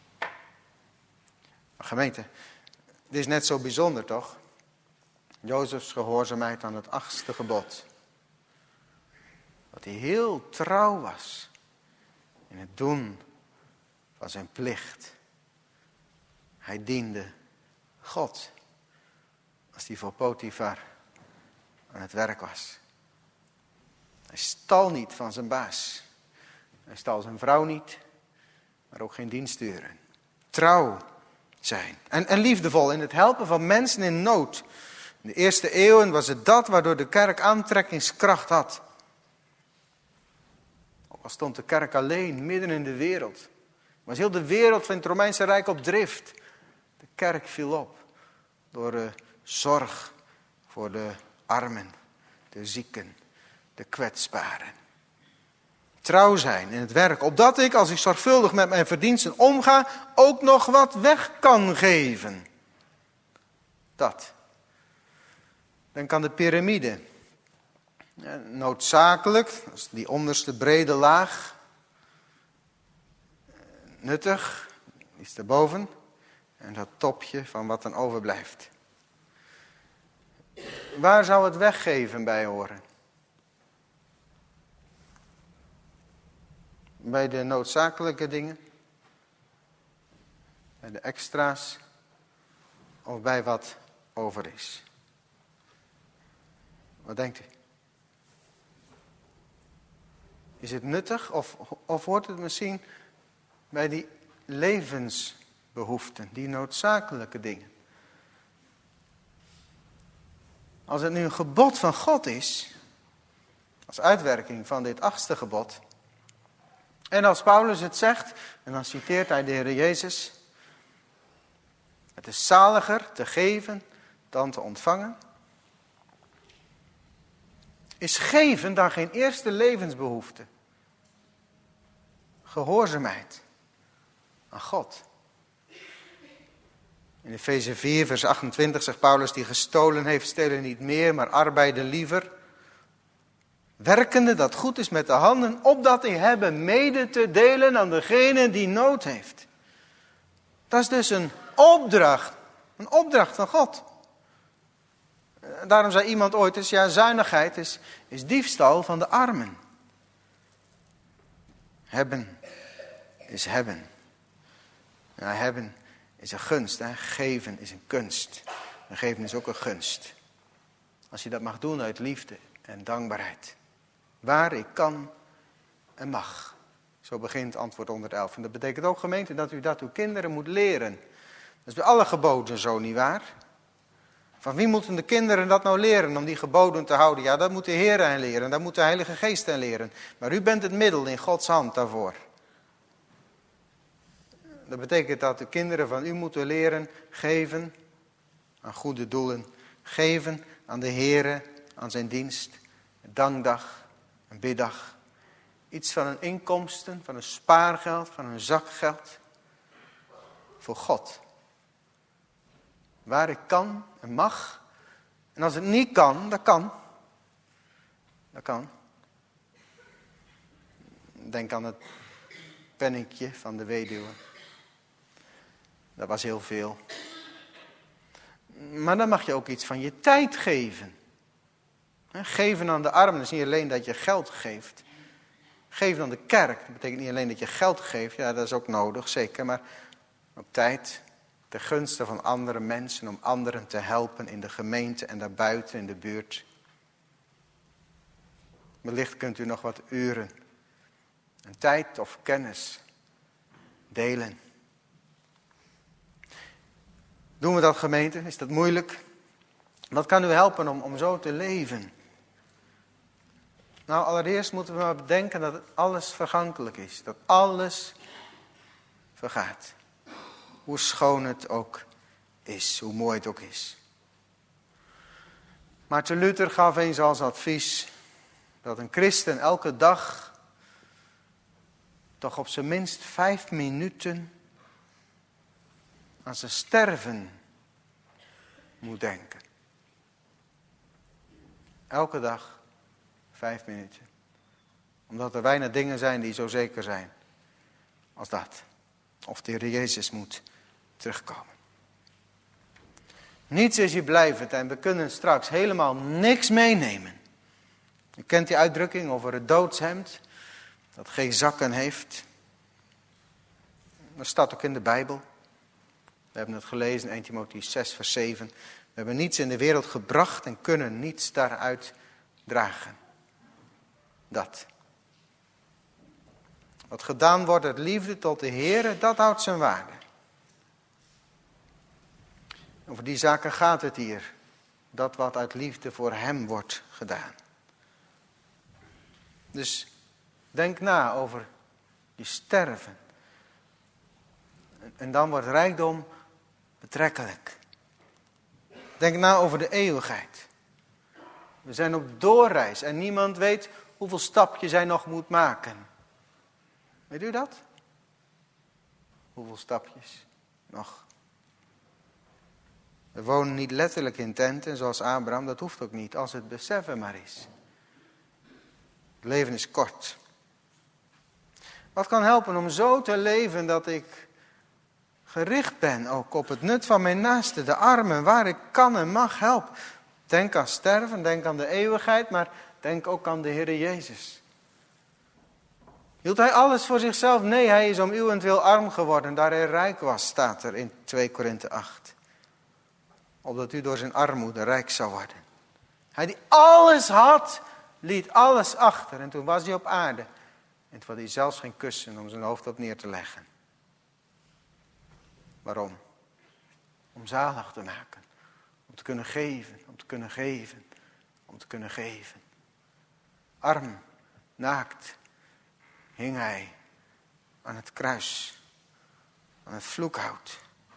Maar gemeente, dit is net zo bijzonder toch? Jozefs gehoorzaamheid aan het achtste gebod. Dat hij heel trouw was in het doen van zijn plicht. Hij diende God als hij voor Potifar aan het werk was. Hij stal niet van zijn baas. Hij stal zijn vrouw niet, maar ook geen diensturen. Trouw zijn en, en liefdevol in het helpen van mensen in nood. In de eerste eeuwen was het dat waardoor de kerk aantrekkingskracht had. Ook al stond de kerk alleen midden in de wereld. Was heel de wereld van het Romeinse Rijk op drift. De kerk viel op door de zorg voor de armen, de zieken, de kwetsbaren. Trouw zijn in het werk, opdat ik, als ik zorgvuldig met mijn verdiensten omga, ook nog wat weg kan geven. Dat. Denk aan de piramide. Ja, noodzakelijk, dat is die onderste brede laag. Nuttig, die is erboven. En dat topje van wat dan overblijft. Waar zou het weggeven bij horen? Bij de noodzakelijke dingen? Bij de extra's? Of bij wat over is? Wat denkt u? Is het nuttig of, of hoort het misschien bij die levensbehoeften, die noodzakelijke dingen? Als het nu een gebod van God is, als uitwerking van dit achtste gebod, en als Paulus het zegt, en dan citeert hij de Heer Jezus, het is zaliger te geven dan te ontvangen. Is geven dan geen eerste levensbehoefte? Gehoorzaamheid aan God. In Efeze vier, vers achtentwintig zegt Paulus, die gestolen heeft, stelen niet meer, maar arbeiden liever. Werkende dat goed is met de handen, opdat die hebben mede te delen aan degene die nood heeft. Dat is dus een opdracht, een opdracht van God. Daarom zei iemand ooit eens, ja, zuinigheid is, is diefstal van de armen. Hebben is hebben. Ja, hebben is een gunst, hè? Geven is een kunst. En geven is ook een gunst. Als je dat mag doen uit liefde en dankbaarheid. Waar ik kan en mag. Zo begint antwoord honderdelf. En dat betekent ook, gemeente, dat u dat uw kinderen moet leren. Dat is bij alle geboden zo, nietwaar? Van wie moeten de kinderen dat nou leren om die geboden te houden? Ja, dat moet de Heer hen leren, dat moet de Heilige Geest hen leren. Maar u bent het middel in Gods hand daarvoor. Dat betekent dat de kinderen van u moeten leren geven aan goede doelen. Geven aan de Heer, aan zijn dienst. Een dankdag, een biddag. Iets van hun inkomsten, van hun spaargeld, van hun zakgeld. Voor God. Waar ik kan en mag. En als het niet kan, dat kan. Dat kan. Denk aan het penningje van de weduwe. Dat was heel veel. Maar dan mag je ook iets van je tijd geven. Geven aan de armen is niet alleen dat je geld geeft. Geven aan de kerk, dat betekent niet alleen dat je geld geeft. Ja, dat is ook nodig, zeker. Maar ook tijd ten gunste van andere mensen. Om anderen te helpen in de gemeente en daarbuiten in de buurt. Wellicht kunt u nog wat uren. En tijd of kennis delen. Doen we dat, gemeente? Is dat moeilijk? Wat kan u helpen om, om zo te leven? Nou, allereerst moeten we maar bedenken dat het alles vergankelijk is. Dat alles vergaat. Hoe schoon het ook is, hoe mooi het ook is. Maarten Luther gaf eens als advies dat een christen elke dag toch op zijn minst vijf minuten aan zijn sterven moet denken. Elke dag vijf minuten. Omdat er weinig dingen zijn die zo zeker zijn als dat. Of de Heer Jezus moet terugkomen. Niets is hier blijvend en we kunnen straks helemaal niks meenemen. U kent die uitdrukking over het doodshemd, dat geen zakken heeft. Dat staat ook in de Bijbel. We hebben het gelezen in Eerste Timotheüs zes vers zeven. We hebben niets in de wereld gebracht en kunnen niets daaruit dragen. Dat. Wat gedaan wordt uit liefde tot de Heer, dat houdt zijn waarde. Over die zaken gaat het hier. Dat wat uit liefde voor hem wordt gedaan. Dus denk na over die sterven. En dan wordt rijkdom betrekkelijk. Denk na over de eeuwigheid. We zijn op doorreis en niemand weet hoeveel stapjes hij nog moet maken. Weet u dat? Hoeveel stapjes nog? We wonen niet letterlijk in tenten zoals Abraham, dat hoeft ook niet, als het beseffen maar is. Het leven is kort. Wat kan helpen om zo te leven dat ik gericht ben ook op het nut van mijn naaste, de armen, waar ik kan en mag helpen. Denk aan sterven, denk aan de eeuwigheid, maar denk ook aan de Heer Jezus. Hield hij alles voor zichzelf? Nee, hij is om uwentwil arm geworden, daar hij rijk was, staat er in twee Korinthe acht. Opdat u door zijn armoede rijk zou worden. Hij die alles had, liet alles achter. En toen was hij op aarde. En toen had hij zelfs geen kussen om zijn hoofd op neer te leggen. Waarom? Om zalig te maken. Om te kunnen geven, om te kunnen geven, om te kunnen geven. Arm, naakt, hing hij aan het kruis, aan het vloekhout.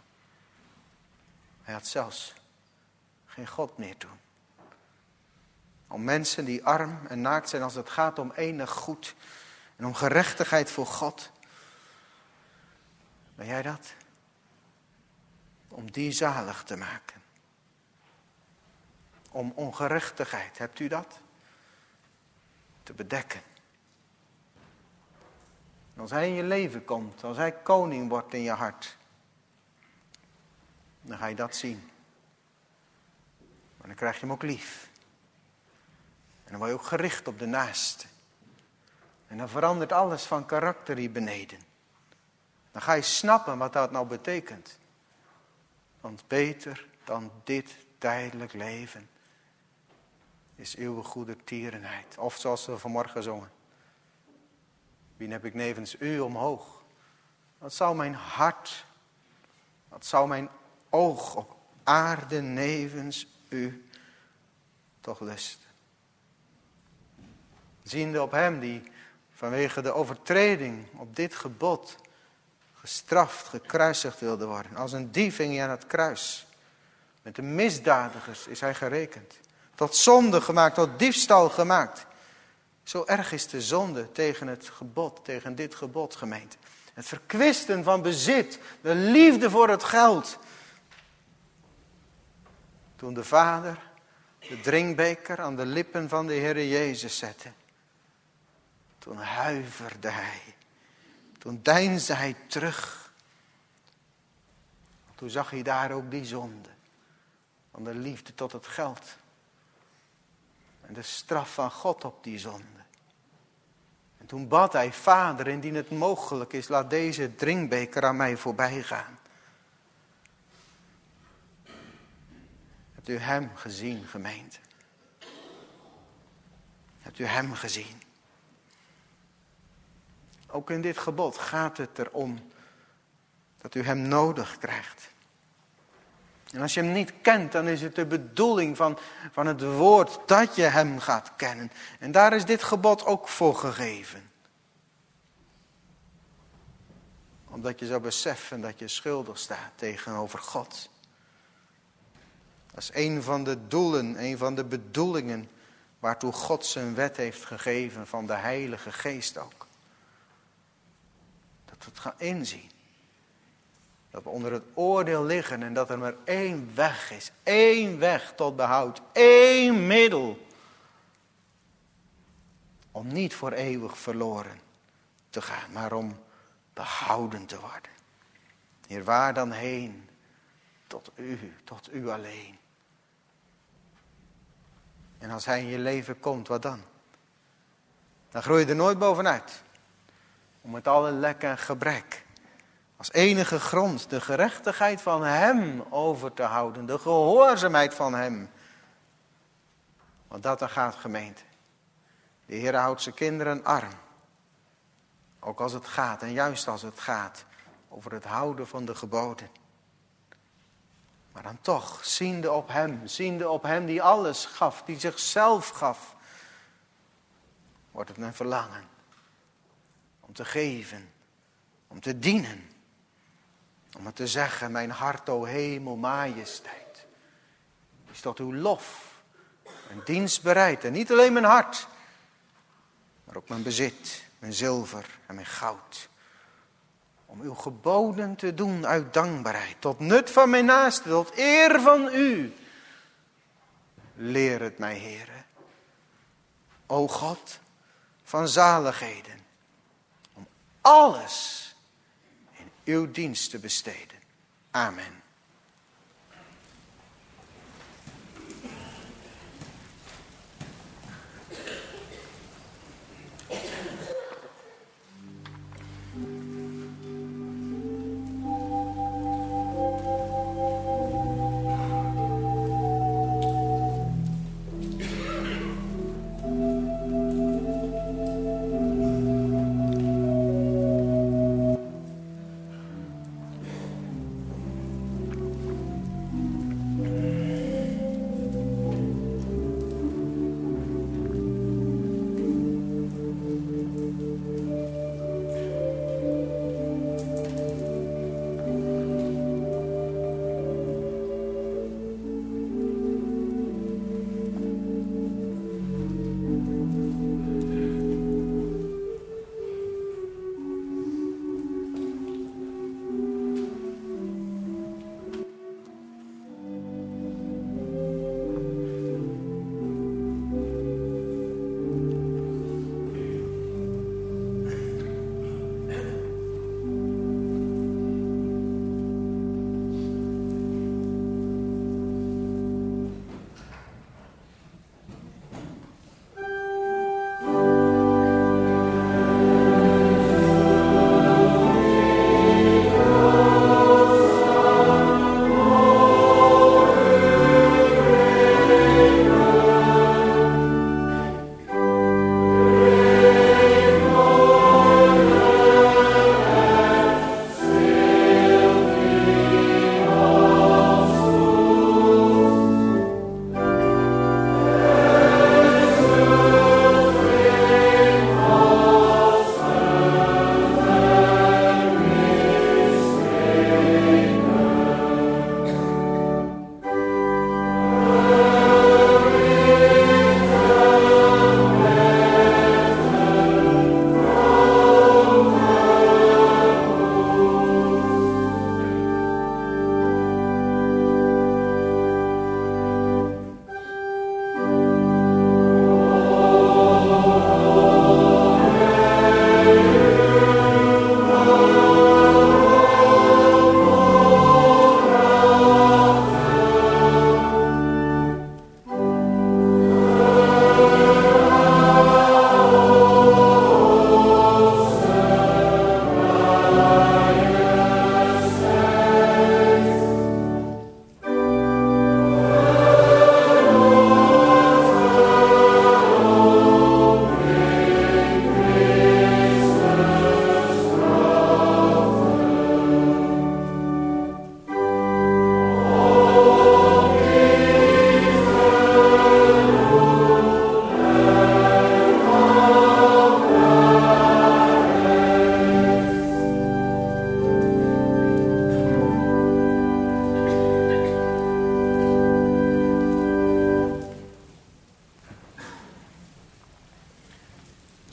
Hij had zelfs geen God meer toen. Om mensen die arm en naakt zijn als het gaat om enig goed en om gerechtigheid voor God. Ben jij dat? Om die zalig te maken. Om ongerechtigheid, hebt u dat? Te bedekken. En als hij in je leven komt, als hij koning wordt in je hart, dan ga je dat zien. Maar dan krijg je hem ook lief. En dan word je ook gericht op de naaste. En dan verandert alles van karakter hier beneden. Dan ga je snappen wat dat nou betekent. Want beter dan dit tijdelijk leven is uw goede tierenheid. Of zoals we vanmorgen zongen. Wien heb ik nevens u omhoog? Wat zou mijn hart, wat zou mijn oog op aarde nevens u toch lusten? Ziende op hem die vanwege de overtreding op dit gebod gestraft, gekruisigd wilde worden. Als een dief hing hij aan het kruis. Met de misdadigers is hij gerekend. Tot zonde gemaakt, tot diefstal gemaakt. Zo erg is de zonde tegen het gebod, tegen dit gebod, gemeente. Het verkwisten van bezit, de liefde voor het geld. Toen de vader de drinkbeker aan de lippen van de Heer Jezus zette. Toen huiverde hij. Toen deinsde hij terug. Toen zag hij daar ook die zonde. Van de liefde tot het geld. En de straf van God op die zonde. En toen bad hij, Vader, indien het mogelijk is, laat deze drinkbeker aan mij voorbij gaan. Hebt u hem gezien, gemeente? Hebt u hem gezien? Ook in dit gebod gaat het erom dat u hem nodig krijgt. En als je hem niet kent, dan is het de bedoeling van, van het woord dat je hem gaat kennen. En daar is dit gebod ook voor gegeven. Omdat je zou beseffen dat je schuldig staat tegenover God. Dat is een van de doelen, een van de bedoelingen waartoe God zijn wet heeft gegeven van de Heilige Geest ook. Dat we het gaan inzien. Dat we onder het oordeel liggen en dat er maar één weg is. Één weg tot behoud. Één middel. Om niet voor eeuwig verloren te gaan, maar om behouden te worden. Heer, waar dan heen? Tot u, tot u alleen. En als hij in je leven komt, wat dan? Dan groei je er nooit bovenuit. Om met alle lek en gebrek. Als enige grond de gerechtigheid van hem over te houden. De gehoorzaamheid van hem. Want dat er gaat, gemeente. De Heer houdt zijn kinderen arm. Ook als het gaat, en juist als het gaat, over het houden van de geboden. Maar dan toch, ziende op hem, ziende op hem die alles gaf, die zichzelf gaf, wordt het een verlangen om te geven, om te dienen. Om het te zeggen, mijn hart, o hemel, majesteit, is tot uw lof en dienst bereid. En niet alleen mijn hart, maar ook mijn bezit, mijn zilver en mijn goud. Om uw geboden te doen uit dankbaarheid. Tot nut van mijn naaste, tot eer van u. Leer het mij, Heere. O God van zaligheden. Om alles in uw dienst te besteden. Amen.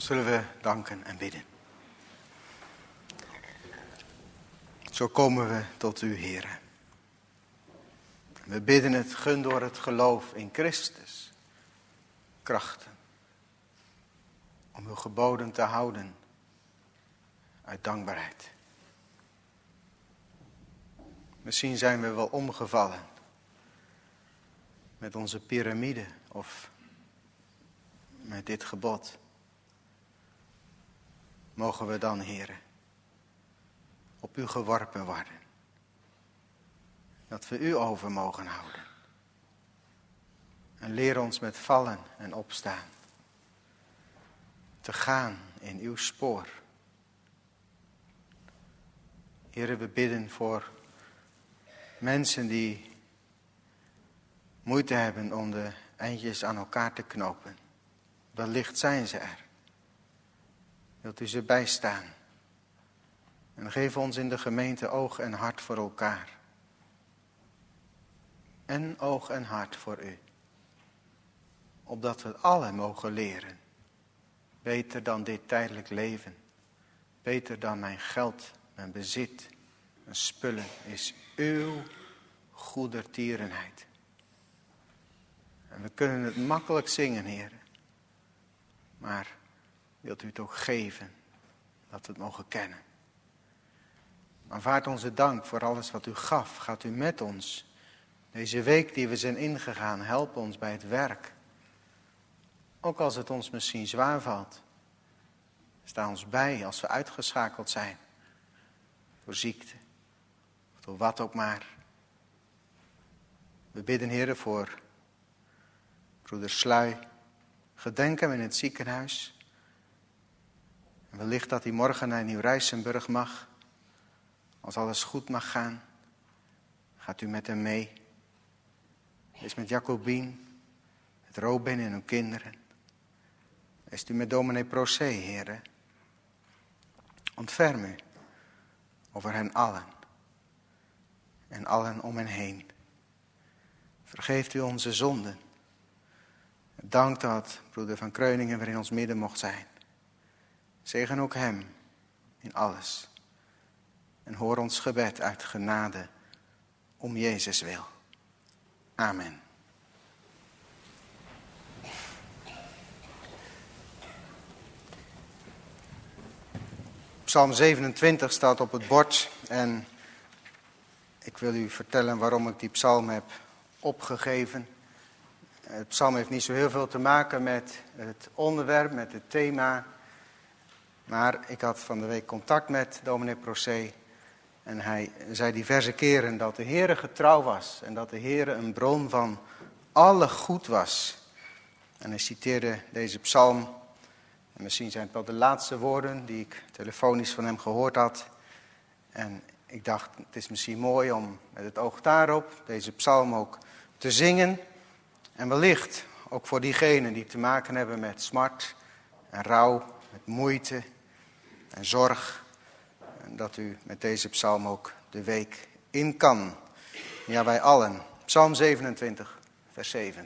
Zullen we danken en bidden. Zo komen we tot u, Heere. We bidden het, gun door het geloof in Christus krachten. Om uw geboden te houden uit dankbaarheid. Misschien zijn we wel omgevallen met onze piramide of met dit gebod. Mogen we dan, Heere, op u geworpen worden. Dat we u over mogen houden. En leer ons met vallen en opstaan te gaan in uw spoor. Heere, we bidden voor mensen die moeite hebben om de eindjes aan elkaar te knopen. Wellicht zijn ze er. Wilt u ze bijstaan? En geef ons in de gemeente oog en hart voor elkaar. En oog en hart voor u. Opdat we het allen mogen leren. Beter dan dit tijdelijk leven. Beter dan mijn geld, mijn bezit, mijn spullen is uw goedertierenheid. En we kunnen het makkelijk zingen, Heer. Maar wilt u het ook geven, dat we het mogen kennen. Aanvaard onze dank voor alles wat u gaf. Gaat u met ons. Deze week die we zijn ingegaan, help ons bij het werk. Ook als het ons misschien zwaar valt. Sta ons bij als we uitgeschakeld zijn. Door ziekte. Of door wat ook maar. We bidden, Heere, voor broeder Sluy. Gedenk hem in het ziekenhuis. En wellicht dat hij morgen naar Nieuw-Rijsenburg mag. Als alles goed mag gaan, gaat u met hem mee. Wees met Jacobien, met Robin en uw kinderen. Wees u met dominee Procé, Heere. Ontferm u over hen allen. En allen om hen heen. Vergeeft u onze zonden. Dank dat broeder van Kreuningen weer in ons midden mocht zijn. Zegen ook hem in alles. En hoor ons gebed uit genade om Jezus wil. Amen. Psalm zevenentwintig staat op het bord en ik wil u vertellen waarom ik die psalm heb opgegeven. Het psalm heeft niet zo heel veel te maken met het onderwerp, met het thema. Maar ik had van de week contact met dominee Procé. En hij zei diverse keren dat de Heere getrouw was. En dat de Heere een bron van alle goed was. En hij citeerde deze psalm. En misschien zijn het wel de laatste woorden die ik telefonisch van hem gehoord had. En ik dacht, het is misschien mooi om met het oog daarop deze psalm ook te zingen. En wellicht ook voor diegenen die te maken hebben met smart en rouw, met moeite en zorg. En dat u met deze psalm ook de week in kan. Ja, wij allen. Psalm zevenentwintig, vers zeven.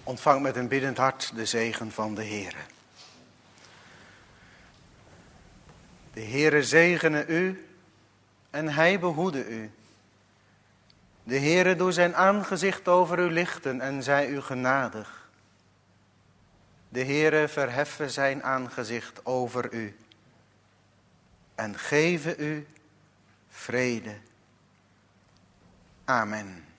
Ontvang met een biddend hart de zegen van de Heere. De Heere zegene u en hij behoede u. De Heere doe zijn aangezicht over u lichten en zij u genadig. De Heere verheffe zijn aangezicht over u en geven u vrede. Amen.